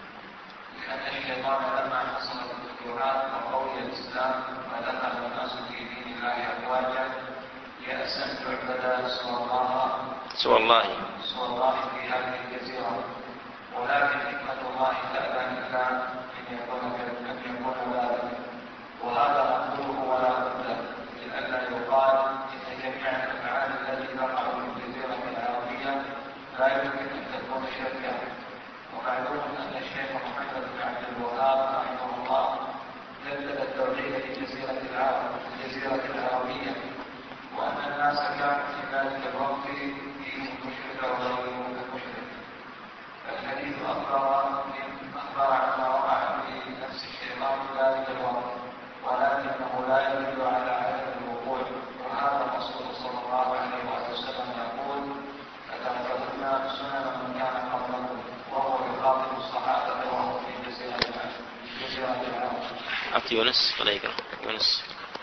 لأن الشيطان لما حصل الفتوحات وقوي الإسلام ودخل الناس في دين الله أفواجا يأس أن تعبد سوى الله سوى الله سوى الله في هذه الجزيرة، ولكن حكمة الله تأذن إلا أن يكون أن يكون ذلك، وهذا مقدوره ولا بد لئلا يقال إن جميع الأفعال التي تقع في الجزيرة العربية لا يمكن أن تكون شركا. ومعلوم أن الشيخ محمد بن عبد الوهاب رحمه الله جدد التوحيد في جزيرة العرب الجزيرة العربية، وأن الناس كانوا في ذلك الوقت فيهم مشرك وغيرهم مشرك. فالحديث أخبر أخبر عما وقع في نفس الشيطان في ذلك الوقت، ولكنه لا يدل على عدم الوقوع. وهذا الرسول صلى الله عليه وسلم يقول فتأخذنا سنن من كان قبلكم، وهو يخاطب الصحابة وهو في جزيرة العرب. عبد يونس ولا يقرأ يونس.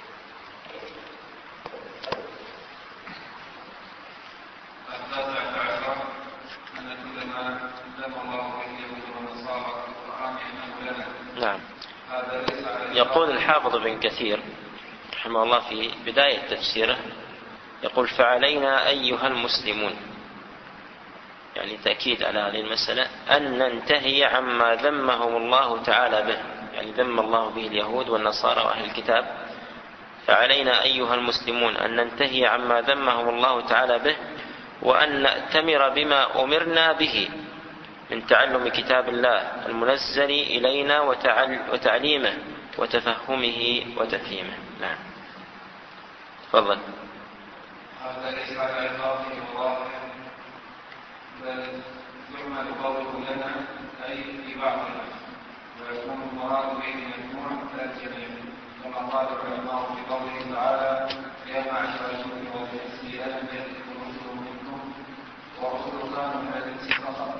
نعم. يقول الحافظ بن كثير رحمه الله في بداية تفسيره يقول فعلينا أيها المسلمون يعني تأكيد على هذه المسألة، أن ننتهي عما ذمهم الله تعالى به، يعني ذم الله به اليهود والنصارى وأهل الكتاب، فعلينا أيها المسلمون أن ننتهي عما ذمهم الله تعالى به، وأن نأتمر بما أمرنا به من تعلم كتاب الله المنزل إلينا وتعليمه وتفهمه وتفهيمه. نعم، تفضل. هذا ليس على إطلاقه واضح، بل يعمل قوله لنا أي في بعضنا، ويكون المراد به مجموع لا الجميع، كما قال العلماء في قوله تعالى: يا معشر الجن والإنس ألم يأتكم رسل منكم ورسل كانوا من الإنس فقط.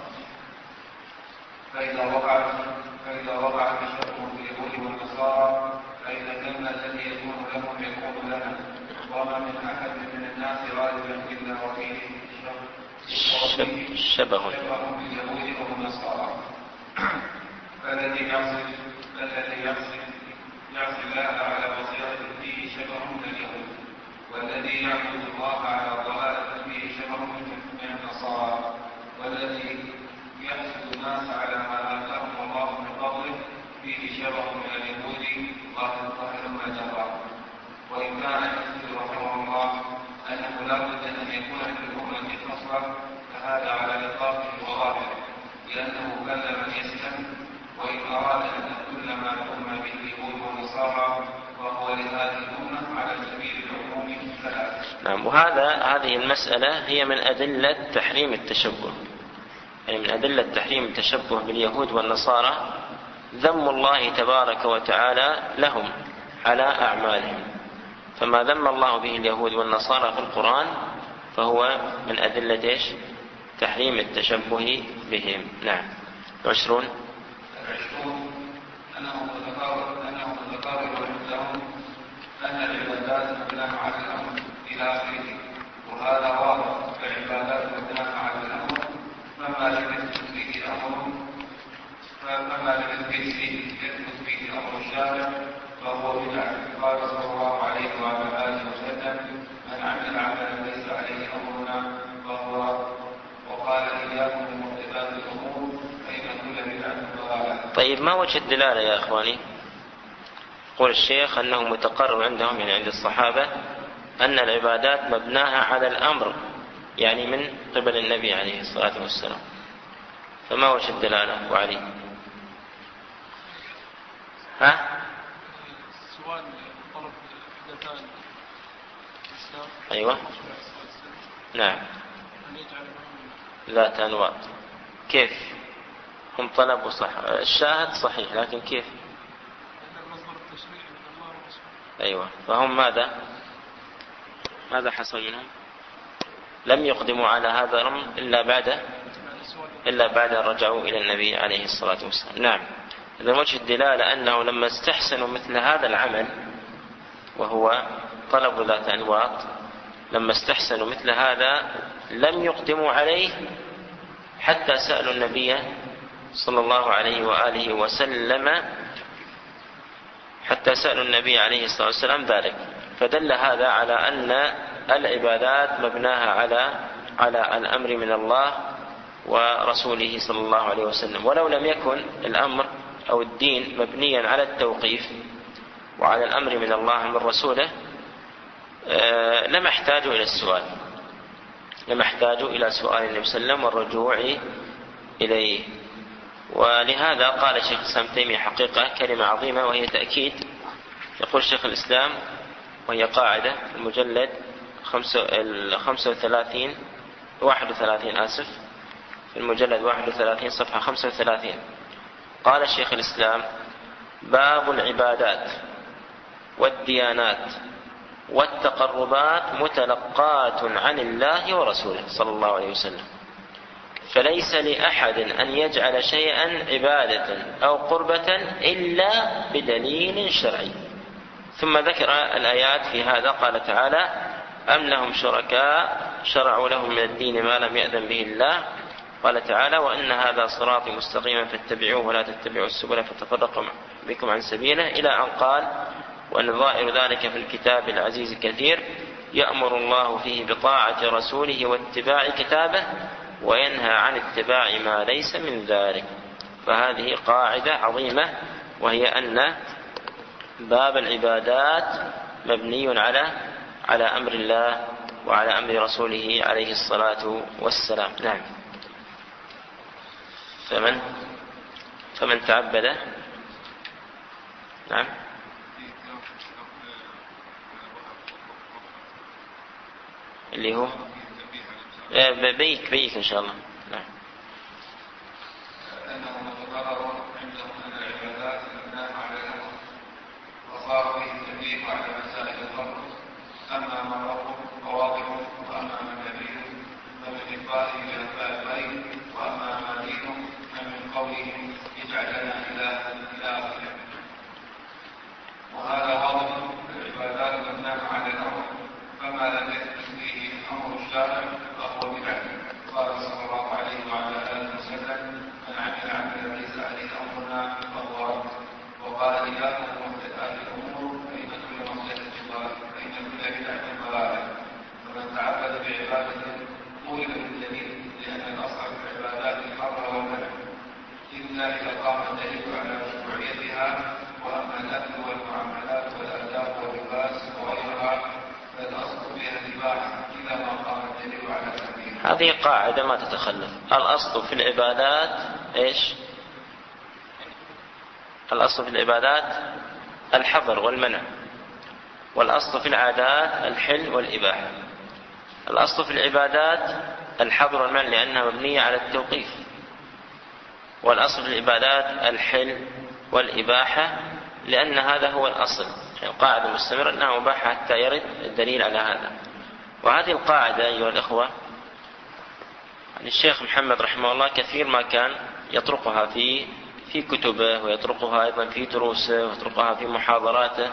فإذا وقع فإذا وقع التشبه باليهود والنصارى فإن الذم الذي يكون لهم يكون لنا، وما من أحد من الناس غالبا إلا وفيه شبه باليهود والنصارى. فالذي يعصي الذي يعصي يعصي الله على بصيرة فيه شبه من اليهود، والذي يعبد الله على ضلالة فيه شبه من النصارى، والذي يحسد الناس على ما آتاهم الله من فضله فيه شبه من اليهود ظاهر ما جرى. وإن كان يحسد رحمه الله أنه لا بد أن يكون في الأمة خصلة، فهذا على إطلاقه وظاهره، لأنه كلم من يسلم، وإن أراد أن كل ما أم به اليهود والنصارى وهو لهذه الأمة على سبيل العموم فلا. نعم، وهذا هذه المسألة هي من أدلة تحريم التشبه، يعني من أدلة تحريم التشبه باليهود والنصارى ذم الله تبارك وتعالى لهم على أعمالهم، فما ذم الله به اليهود والنصارى في القرآن فهو من أدلة إيش؟ تحريم التشبه بهم. نعم. عشرون العشرون أنه متقارب أنه متقارب عندهم أن العبادات مبناها على الأمر إلى آخره، وهذا واضح، فالعبادات مبناها على الأمر، فما لم يثبت فيه أمر فما لم يثبت فيه أمر الشارع فهو بدعة. قال صلى الله عليه وعلى آله وسلم: من عمل عملا ليس عليه أمرنا فهو. وقال: إياكم بمحدثات الأمور فإن كل بدعة ضلالة. طيب، ما وجه الدلالة يا إخواني؟ يقول الشيخ أنه متقرر عندهم، يعني عند الصحابة، أن العبادات مبناها على الأمر، يعني من قبل النبي عليه الصلاة والسلام، فما وجه الدلالة؟ وعلي ها؟ سؤال طلب حدثان الإسلام. أيوة، نعم. ذات أنواط، كيف هم طلبوا؟ صح، الشاهد صحيح، لكن كيف؟ أيوة، فهم ماذا ماذا حصل منهم؟ لم يقدموا على هذا الأمر إلا بعد إلا بعد أن رجعوا إلى النبي عليه الصلاة والسلام. نعم. إذا وجه الدلالة أنه لما استحسنوا مثل هذا العمل وهو طلب ذات أنواط، لما استحسنوا مثل هذا لم يقدموا عليه حتى سألوا النبي صلى الله عليه وآله وسلم حتى سألوا النبي عليه الصلاة والسلام ذلك، فدل هذا على أن العبادات مبناها على على الأمر من الله ورسوله صلى الله عليه وسلم. ولو لم يكن الأمر أو الدين مبنيا على التوقيف وعلى الأمر من الله من رسوله لما احتاجوا إلى السؤال لما احتاجوا إلى سؤال النبي صلى الله عليه وسلم والرجوع إليه. ولهذا قال شيخ الإسلام تيمية حقيقة كلمة عظيمة، وهي تأكيد. يقول شيخ الإسلام، وهي قاعدة في المجلد خمسة وثلاثين واحد وثلاثين آسف في المجلد واحد وثلاثين صفحة خمسة وثلاثين، قال شيخ الإسلام: باب العبادات والديانات والتقربات متلقاة عن الله ورسوله صلى الله عليه وسلم، فليس لأحد أن يجعل شيئا عبادة أو قربة إلا بدليل شرعي. ثم ذكر الآيات في هذا، قال تعالى: أم لهم شركاء شرعوا لهم من الدين ما لم يأذن به الله. قال تعالى: وأن هذا صراطي مستقيما فاتبعوه ولا تتبعوا السبل فتفرق بكم عن سبيله، إلى أن قال: وأن ظاهر ذلك في الكتاب العزيز كثير يأمر الله فيه بطاعة رسوله واتباع كتابه وينهى عن اتباع ما ليس من ذلك. فهذه قاعدة عظيمة، وهي أن باب العبادات مبني على على أمر الله وعلى أمر رسوله عليه الصلاة والسلام. نعم. فمن فمن تعبد نعم اللي هو بيك بيك إن شاء الله. نعم. أنهم تقرروا عندهم أن العبادات مبناها على الأمر، وصار فيه التنبيه على مسائل الأمر، أما من ربه فواضح، وأما من نبيه فمن إخباره بأنباء الغيب، وأما ما دينه فمن قوله اجعل لنا إلها إلى آخره. وهذا واضح، العبادات مبناها على الأمر، فما لم يثبت فيه أمر الشارع فهو بدعة. قال صلى الله عليه وعلى آله وسلم من عمل عملا ليس عليه أمرنا فهو رد. وقال إياكم محدثات الأمور فإن كل محدثة ضلالة فإن كل بدعة ضلالة. فمن تعبد بعبادة طولب بالدليل، لأن الأصل في العبادات الحظر والمنع، إلا إذا قام الدليل على مشروعيتها. وأما الأكل والمعاملات والآداب واللباس وغيرها فالأصل فيها الإباحة إذا ما قام الدليل على تحريمها. هذه قاعدة ما تتخلف. الأصل في العبادات إيش؟ الأصل في العبادات الحظر والمنع، والأصل في العادات الحل والإباحة. الأصل في العبادات الحظر والمنع لأنها مبنية على التوقيف، والأصل في العبادات الحل والإباحة لأن هذا هو الأصل. القاعدة مستمرة أنها مباحة حتى يرد الدليل على هذا. وهذه القاعدة أيها الأخوة الشيخ محمد رحمه الله كثير ما كان يطرقها في في كتبه، ويطرقها أيضا في دروسه، ويطرقها في محاضراته.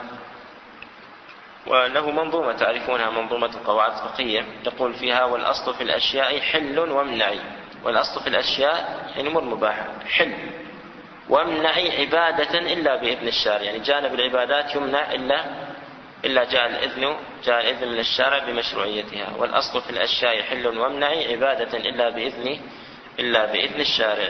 وله منظومة تعرفونها، منظومة القواعد الفقهية، يقول فيها والأصل في الأشياء حل وامنعي. والأصل في الأشياء يعني أمور مباحة، حل وامنعي عبادة إلا بإذن الشارع، يعني جانب العبادات يمنع إلا إلا جاء الإذن جاء الإذن من الشارع بمشروعيتها. والأصل في الأشياء حل وامنعي عبادة إلا بإذن إلا بإذن الشارع.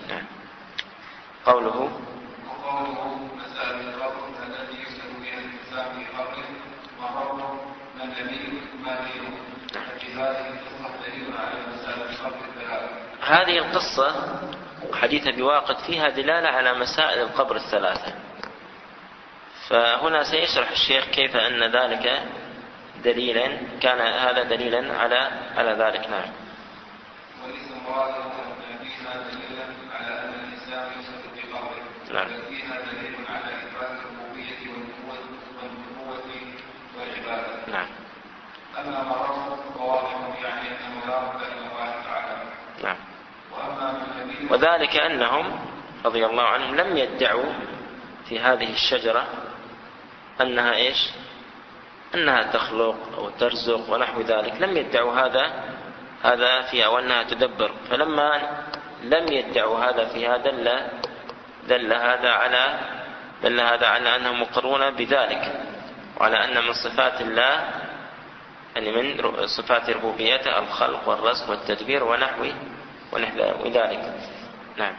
قوله وقوله مسائل القبر التي يسأل بها الإنسان في قبره وقوله من نبيه ما دينه. في هذه القصة دليل على مسائل القبر الثلاث. هذه القصة حديث بواقد فيها دلالة على مسائل القبر الثلاثة. فهنا سيشرح الشيخ كيف أن ذلك دليلا كان هذا دليلا على على ذلك. نعم. وليس مراده أن فيها دليلا على أن الإنسان يسأل في قبره، نعم. بل فيها دليل على إثبات الربوبية والنبوة والعبادة. نعم. أما مرضه فواضح يعني أنه لا رب إلا الله تعالى. نعم. وأما من نبيه وذلك أنهم رضي الله عنهم لم يدعوا في هذه الشجرة أنها إيش؟ أنها تخلق أو ترزق ونحو ذلك، لم يدعوا هذا هذا فيها، وأنها تدبر. فلما لم يدعوا هذا فيها دل دل هذا على دل هذا على أنهم مقرون بذلك، وعلى أن من صفات الله يعني من صفات ربوبيته الخلق والرزق والتدبير ونحو ونحو ذلك. نعم.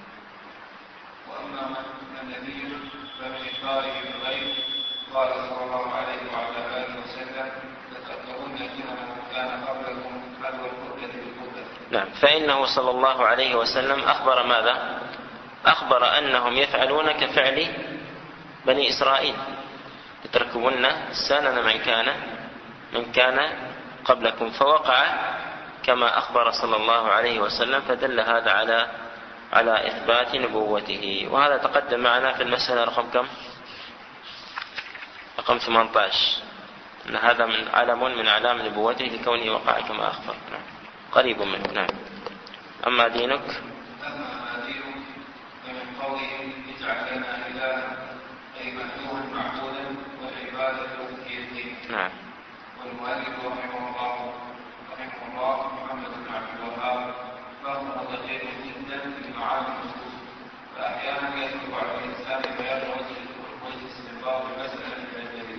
وأما من نبيه فمن إخباره بالغيب قال صلى الله عليه وعلى آله وسلم لتتقون سنن كان قبلكم حذو القبلة بالقبلة. نعم. فإنه صلى الله عليه وسلم أخبر ماذا؟ أخبر أنهم يفعلون كفعل بني إسرائيل، لتركبن سنن من كان من كان قبلكم، فوقع كما أخبر صلى الله عليه وسلم، فدل هذا على على إثبات نبوته. وهذا تقدم معنا في المسألة رقم كم؟ رقم ثمانية عشر، أن هذا من علم من أعلام نبوته لكونه وقع كما أخبر. نعم. قريب منه. نعم. أما دينك أما ما دينك فمن قوله اجعل لنا إلها أي مألوها معبودا والعبادة في الدين. نعم. والمؤلف رحمه الله رحمه الله محمد بن عبد الوهاب فهو دقيق جدا في معاني النصوص، فأحيانا يصعب على الإنسان بيان وجه استنباط المسألة من الدليل.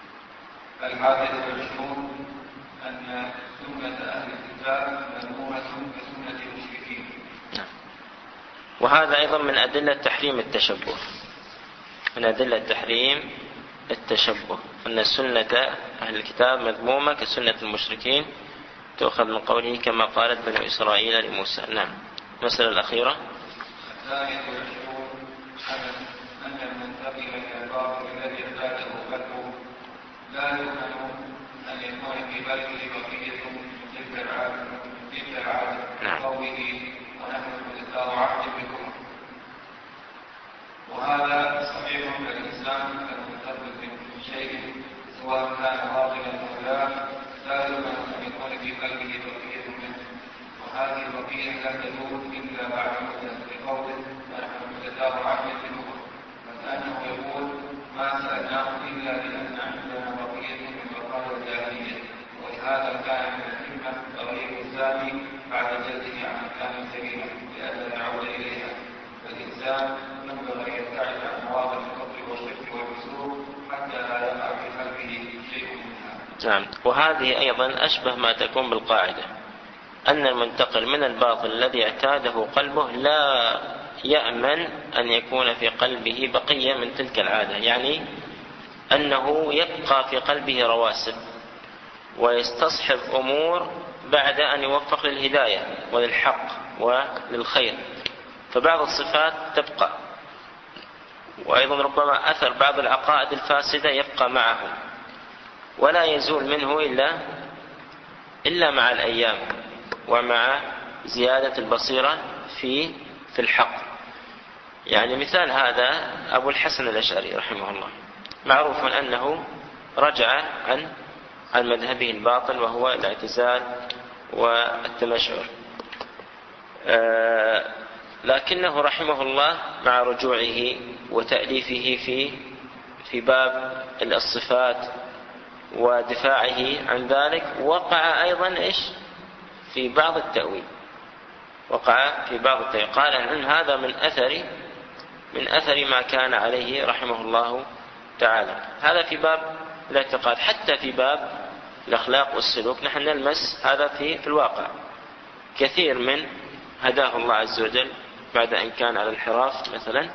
الحادث والعشرون أن سنة أهل الكتاب مذمومة كسنة المشركين. وهذا أيضا من أدلة تحريم التشبه، من أدلة تحريم التشبه أن سنة أهل الكتاب مذمومة كسنة المشركين، تؤخذ من قوله كما قالت بنو إسرائيل لموسى. نعم. المسألة الأخيرة الثانية والعشرون أن المنتقل إلى الباطل الذي اعتاده قلبه لا يؤمن أن يكون في قلبه بقية تلك العادة تلك العادة قوله ونحن نتذكر عهد بكم. وهذا صحيح للإنسان المنتقل من شيء سواء كان باطلا أو لا لا يؤمن أن يكون في قلبه بقية منه، وهذه البقية لا تزول إلا بعد مدة بقوله ونحن نتذكر عهد بكم، وكأنه يقول ما سألناه إلا لأن عندنا بقية من بقايا الجاهلية، ولهذا كان من الحكمة تغيير الزاني بعد جلده عن مكان سليمة لئلا يعود إليها. فالإنسان ينبغي أن يبتعد عن مواضع الكفر والشرك والفسوق حتى لا يقع في قلبه شيء منها. نعم. وهذه أيضا أشبه ما تكون بالقاعدة أن المنتقل من الباطل الذي اعتاده قلبه لا يأمن أن يكون في قلبه بقية من تلك العادة، يعني أنه يبقى في قلبه رواسب ويستصحب أمور بعد أن يوفق للهداية وللحق وللخير، فبعض الصفات تبقى، وأيضا ربما أثر بعض العقائد الفاسدة يبقى معه ولا يزول منه إلا إلا مع الأيام ومع زيادة البصيرة في في الحق. يعني مثال هذا أبو الحسن الأشعري رحمه الله، معروف أنه رجع عن عن مذهبه الباطل وهو الاعتزال والتمشعر، آه لكنه رحمه الله مع رجوعه وتأليفه في في باب الصفات ودفاعه عن ذلك وقع أيضا إيش في بعض التأويل، وقع في بعض التأويل. قال أن هذا من أثر من أثر ما كان عليه رحمه الله تعالى. هذا في باب الاعتقاد. حتى في باب الأخلاق والسلوك نحن نلمس هذا في في الواقع. كثير من هداه الله عز وجل بعد أن كان على الانحراف مثلا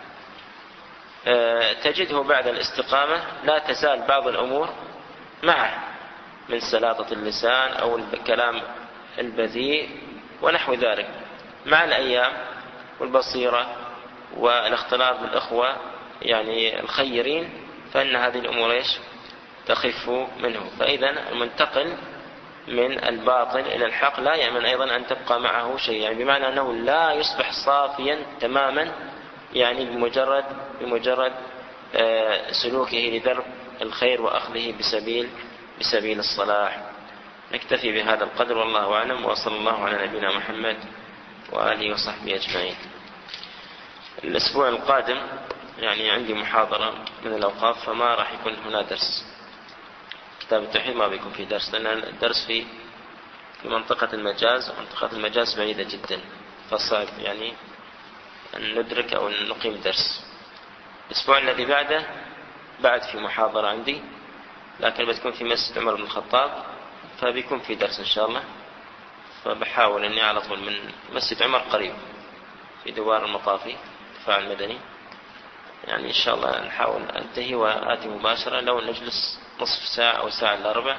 تجده بعد الاستقامة لا تزال بعض الأمور معه من سلاطة اللسان أو الكلام البذيء ونحو ذلك، مع الأيام والبصيرة والاختلاط بالإخوة يعني الخيرين فإن هذه الأمور إيش تخف منه. فإذا المنتقل من الباطل إلى الحق لا يأمن أيضا أن تبقى معه شيء، يعني بمعنى أنه لا يصبح صافيا تماما يعني بمجرد بمجرد سلوكه لدرب الخير وأخذه بسبيل بسبيل الصلاح. نكتفي بهذا القدر والله أعلم، وصلى الله على نبينا محمد وآله وصحبه أجمعين. الأسبوع القادم يعني عندي محاضرة من الأوقاف فما راح يكون هنا درس كتاب التوحيد، ما بيكون في درس لأن الدرس في في منطقة المجاز، ومنطقة المجاز بعيدة جدا فصعب يعني أن ندرك أو أن نقيم درس. الأسبوع الذي بعده بعد في محاضرة عندي لكن بتكون في مسجد عمر بن الخطاب فبيكون في درس إن شاء الله، فبحاول أني على طول من مسجد عمر قريب في دوار المطافي الدفاع المدني، يعني إن شاء الله نحاول أنتهي وآتي مباشرة. لو نجلس نصف ساعة أو ساعة إلا ربع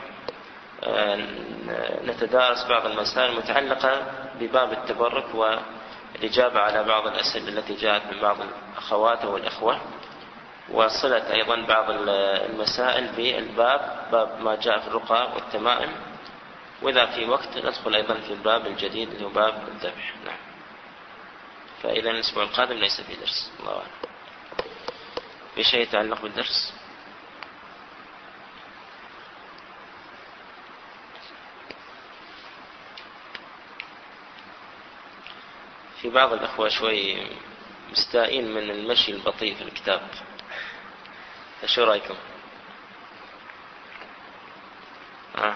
نتدارس بعض المسائل المتعلقة بباب التبرك والإجابة على بعض الأسئلة التي جاءت من بعض الأخوات والإخوة، وصلت أيضا بعض المسائل بالباب باب ما جاء في الرقى والتمائم، وإذا في وقت ندخل أيضا في الباب الجديد اللي هو باب الذبح. نعم. فإذا الأسبوع القادم ليس في درس. الله أعلم. في شيء يتعلق بالدرس؟ في بعض الأخوة شوي مستائين من المشي البطيء في الكتاب، شو رأيكم؟ آه.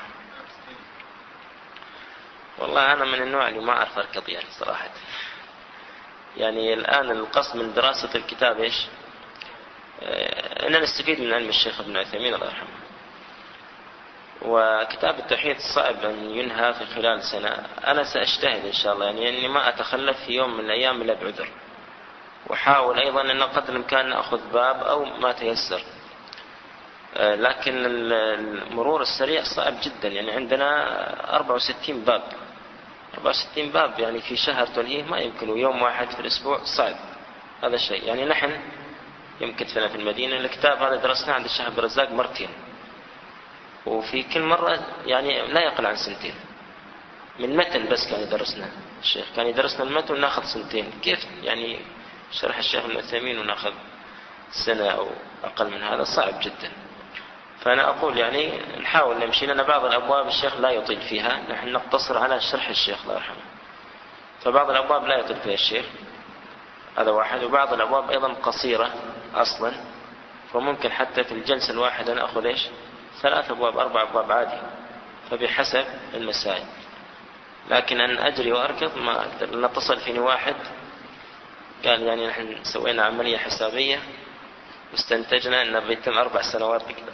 والله أنا من النوع اللي ما أعرف أركض يعني صراحة. يعني الآن القصد من دراسة الكتاب إيش؟ أن نستفيد من علم الشيخ ابن عثيمين الله يرحمه، وكتاب التوحيد صعب أن ينهى في خلال سنة. أنا سأجتهد إن شاء الله، يعني أني ما أتخلف في يوم من الأيام إلا بعذر، وحاول أيضا أن قدر الإمكان أخذ باب أو ما تيسر. لكن المرور السريع صعب جدا، يعني عندنا أربعة وستين باب أربعة وستين باب يعني في شهر تنهيه ما يمكن، يوم واحد في الأسبوع صعب هذا الشيء. يعني نحن يمكن فينا في المدينة الكتاب هذا درسناه عند الشيخ عبد الرزاق مرتين، وفي كل مرة يعني لا يقل عن سنتين من متن بس كان يدرسنا الشيخ، كان يدرسنا المتن وناخذ سنتين. كيف يعني شرح الشيخ ابن عثيمين وناخذ سنة أو أقل من هذا؟ صعب جدا. فأنا أقول يعني نحاول نمشي، لنا بعض الأبواب الشيخ لا يطيل فيها، نحن نقتصر على شرح الشيخ الله يرحمه، فبعض الأبواب لا يطيل فيها الشيخ، هذا واحد. وبعض الأبواب أيضا قصيرة أصلا، فممكن حتى في الجلسة الواحدة نأخذ إيش ثلاث أبواب أربع أبواب عادي، فبحسب المسائل. لكن أن أجري وأركض ما أقدر. نتصل فيني واحد قال يعني نحن سوينا عملية حسابية واستنتجنا أنه بيتم أربع سنوات بكذا.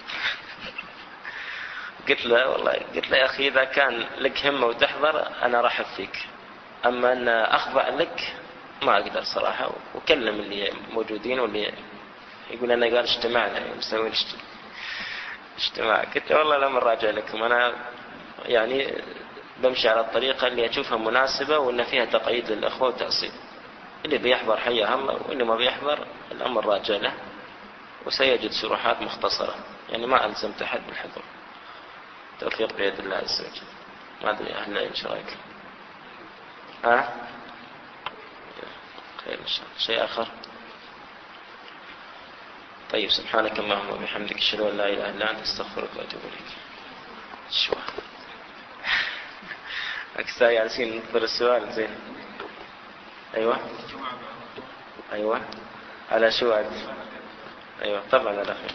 قلت له والله قلت له يا أخي إذا كان لك همة وتحضر أنا رحب فيك، أما أن أخضع لك ما أقدر صراحة. وكلم اللي موجودين واللي يقول أنا قال اجتمعنا مسوين اجتماع، قلت له والله لما راجع لكم أنا يعني بمشي على الطريقة اللي أشوفها مناسبة وأن فيها تقييد للأخوة وتأصيل. اللي بيحضر حيا الله، واللي ما بيحضر الأمر راجع له، وسيجد شروحات مختصرة، يعني ما ألزمت أحد بالحضور. توفيق بيد الله عز وجل. ما أدري أهل إن شاء الله. ها خير إن شاء الله. شيء آخر؟ طيب سبحانك اللهم وبحمدك أشهد أن لا إله إلا أنت أستغفرك وأتوب إليك. شو أكثر ياسين ننتظر السؤال زين. أيوة أيوة على شو عاد؟ أيوة طبعا على خير.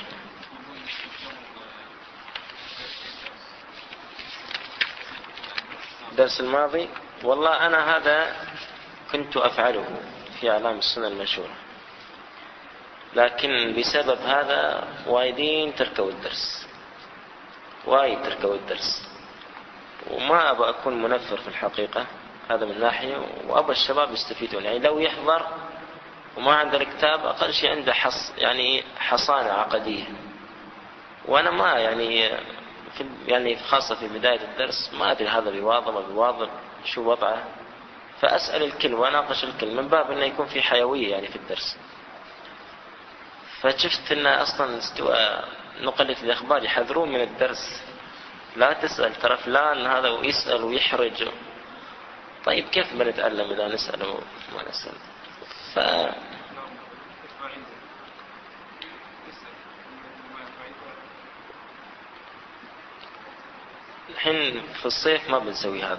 الدرس الماضي والله أنا هذا كنت أفعله في أعلام السنة المشهورة، لكن بسبب هذا وايدين تركوا الدرس، وايد تركوا الدرس، وما أبغى أكون منفر في الحقيقة، هذا من ناحية. وأبغى الشباب يستفيدون، يعني لو يحضر وما عنده الكتاب أقل شيء عنده حص يعني حصانة عقدية. وأنا ما يعني في يعني خاصة في بداية الدرس ما أدري هذا بيواظب ما بيواظب شو وضعه، فأسأل الكل وأناقش الكل من باب أنه يكون في حيوية يعني في الدرس. فشفت أن أصلا استوى نقلة الأخبار يحذرون من الدرس، لا تسأل ترى فلان هذا ويسأل ويحرج. طيب كيف بنتعلم إذا نسأل وما نسأل؟ ف الحين في الصيف ما بنسوي هذا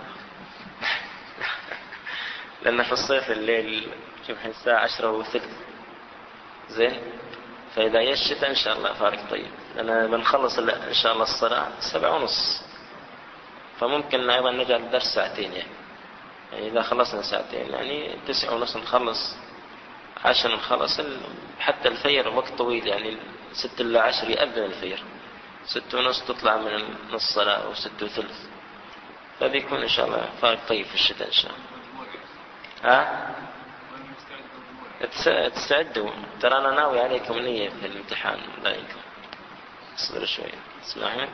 لأن في الصيف الليل شوف الساعة عشرة وثلث زين، فإذا يشت إن شاء الله فارق طيب، لأن بنخلص إن شاء الله الصلاة سبعة ونص، فممكن أيضا نجعل الدرس ساعتين يعني. يعني إذا خلصنا ساعتين يعني تسعة ونص نخلص، عشر نخلص، حتى الفجر وقت طويل يعني ست إلى عشر يأذن الفجر، ست ونص تطلع من الصلاة وست وثلث، فبيكون إن شاء الله فارق طيب في الشتاء إن شاء الله. ها تستعدوا، ترى أنا ناوي عليكم نية في الامتحان دايكم، اصبروا شوية اسمعوا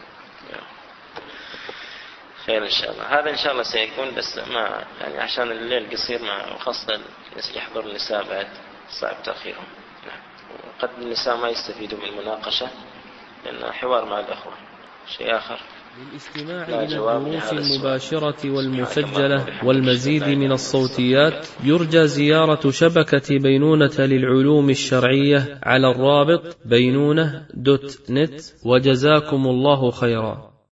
خير إن شاء الله. هذا إن شاء الله سيكون بس ما يعني عشان الليل قصير، مع خاصة يحضر النساء بعد صعب تأخيرهم، وقد النساء ما يستفيدوا من المناقشة لأنه حوار مع الأخوة. شيء آخر للاستماع إلى الدروس المباشرة والمسجلة والمزيد من الصوتيات يرجى زيارة شبكة بينونة للعلوم الشرعية على الرابط بينونة دوت نت، وجزاكم الله خيرا.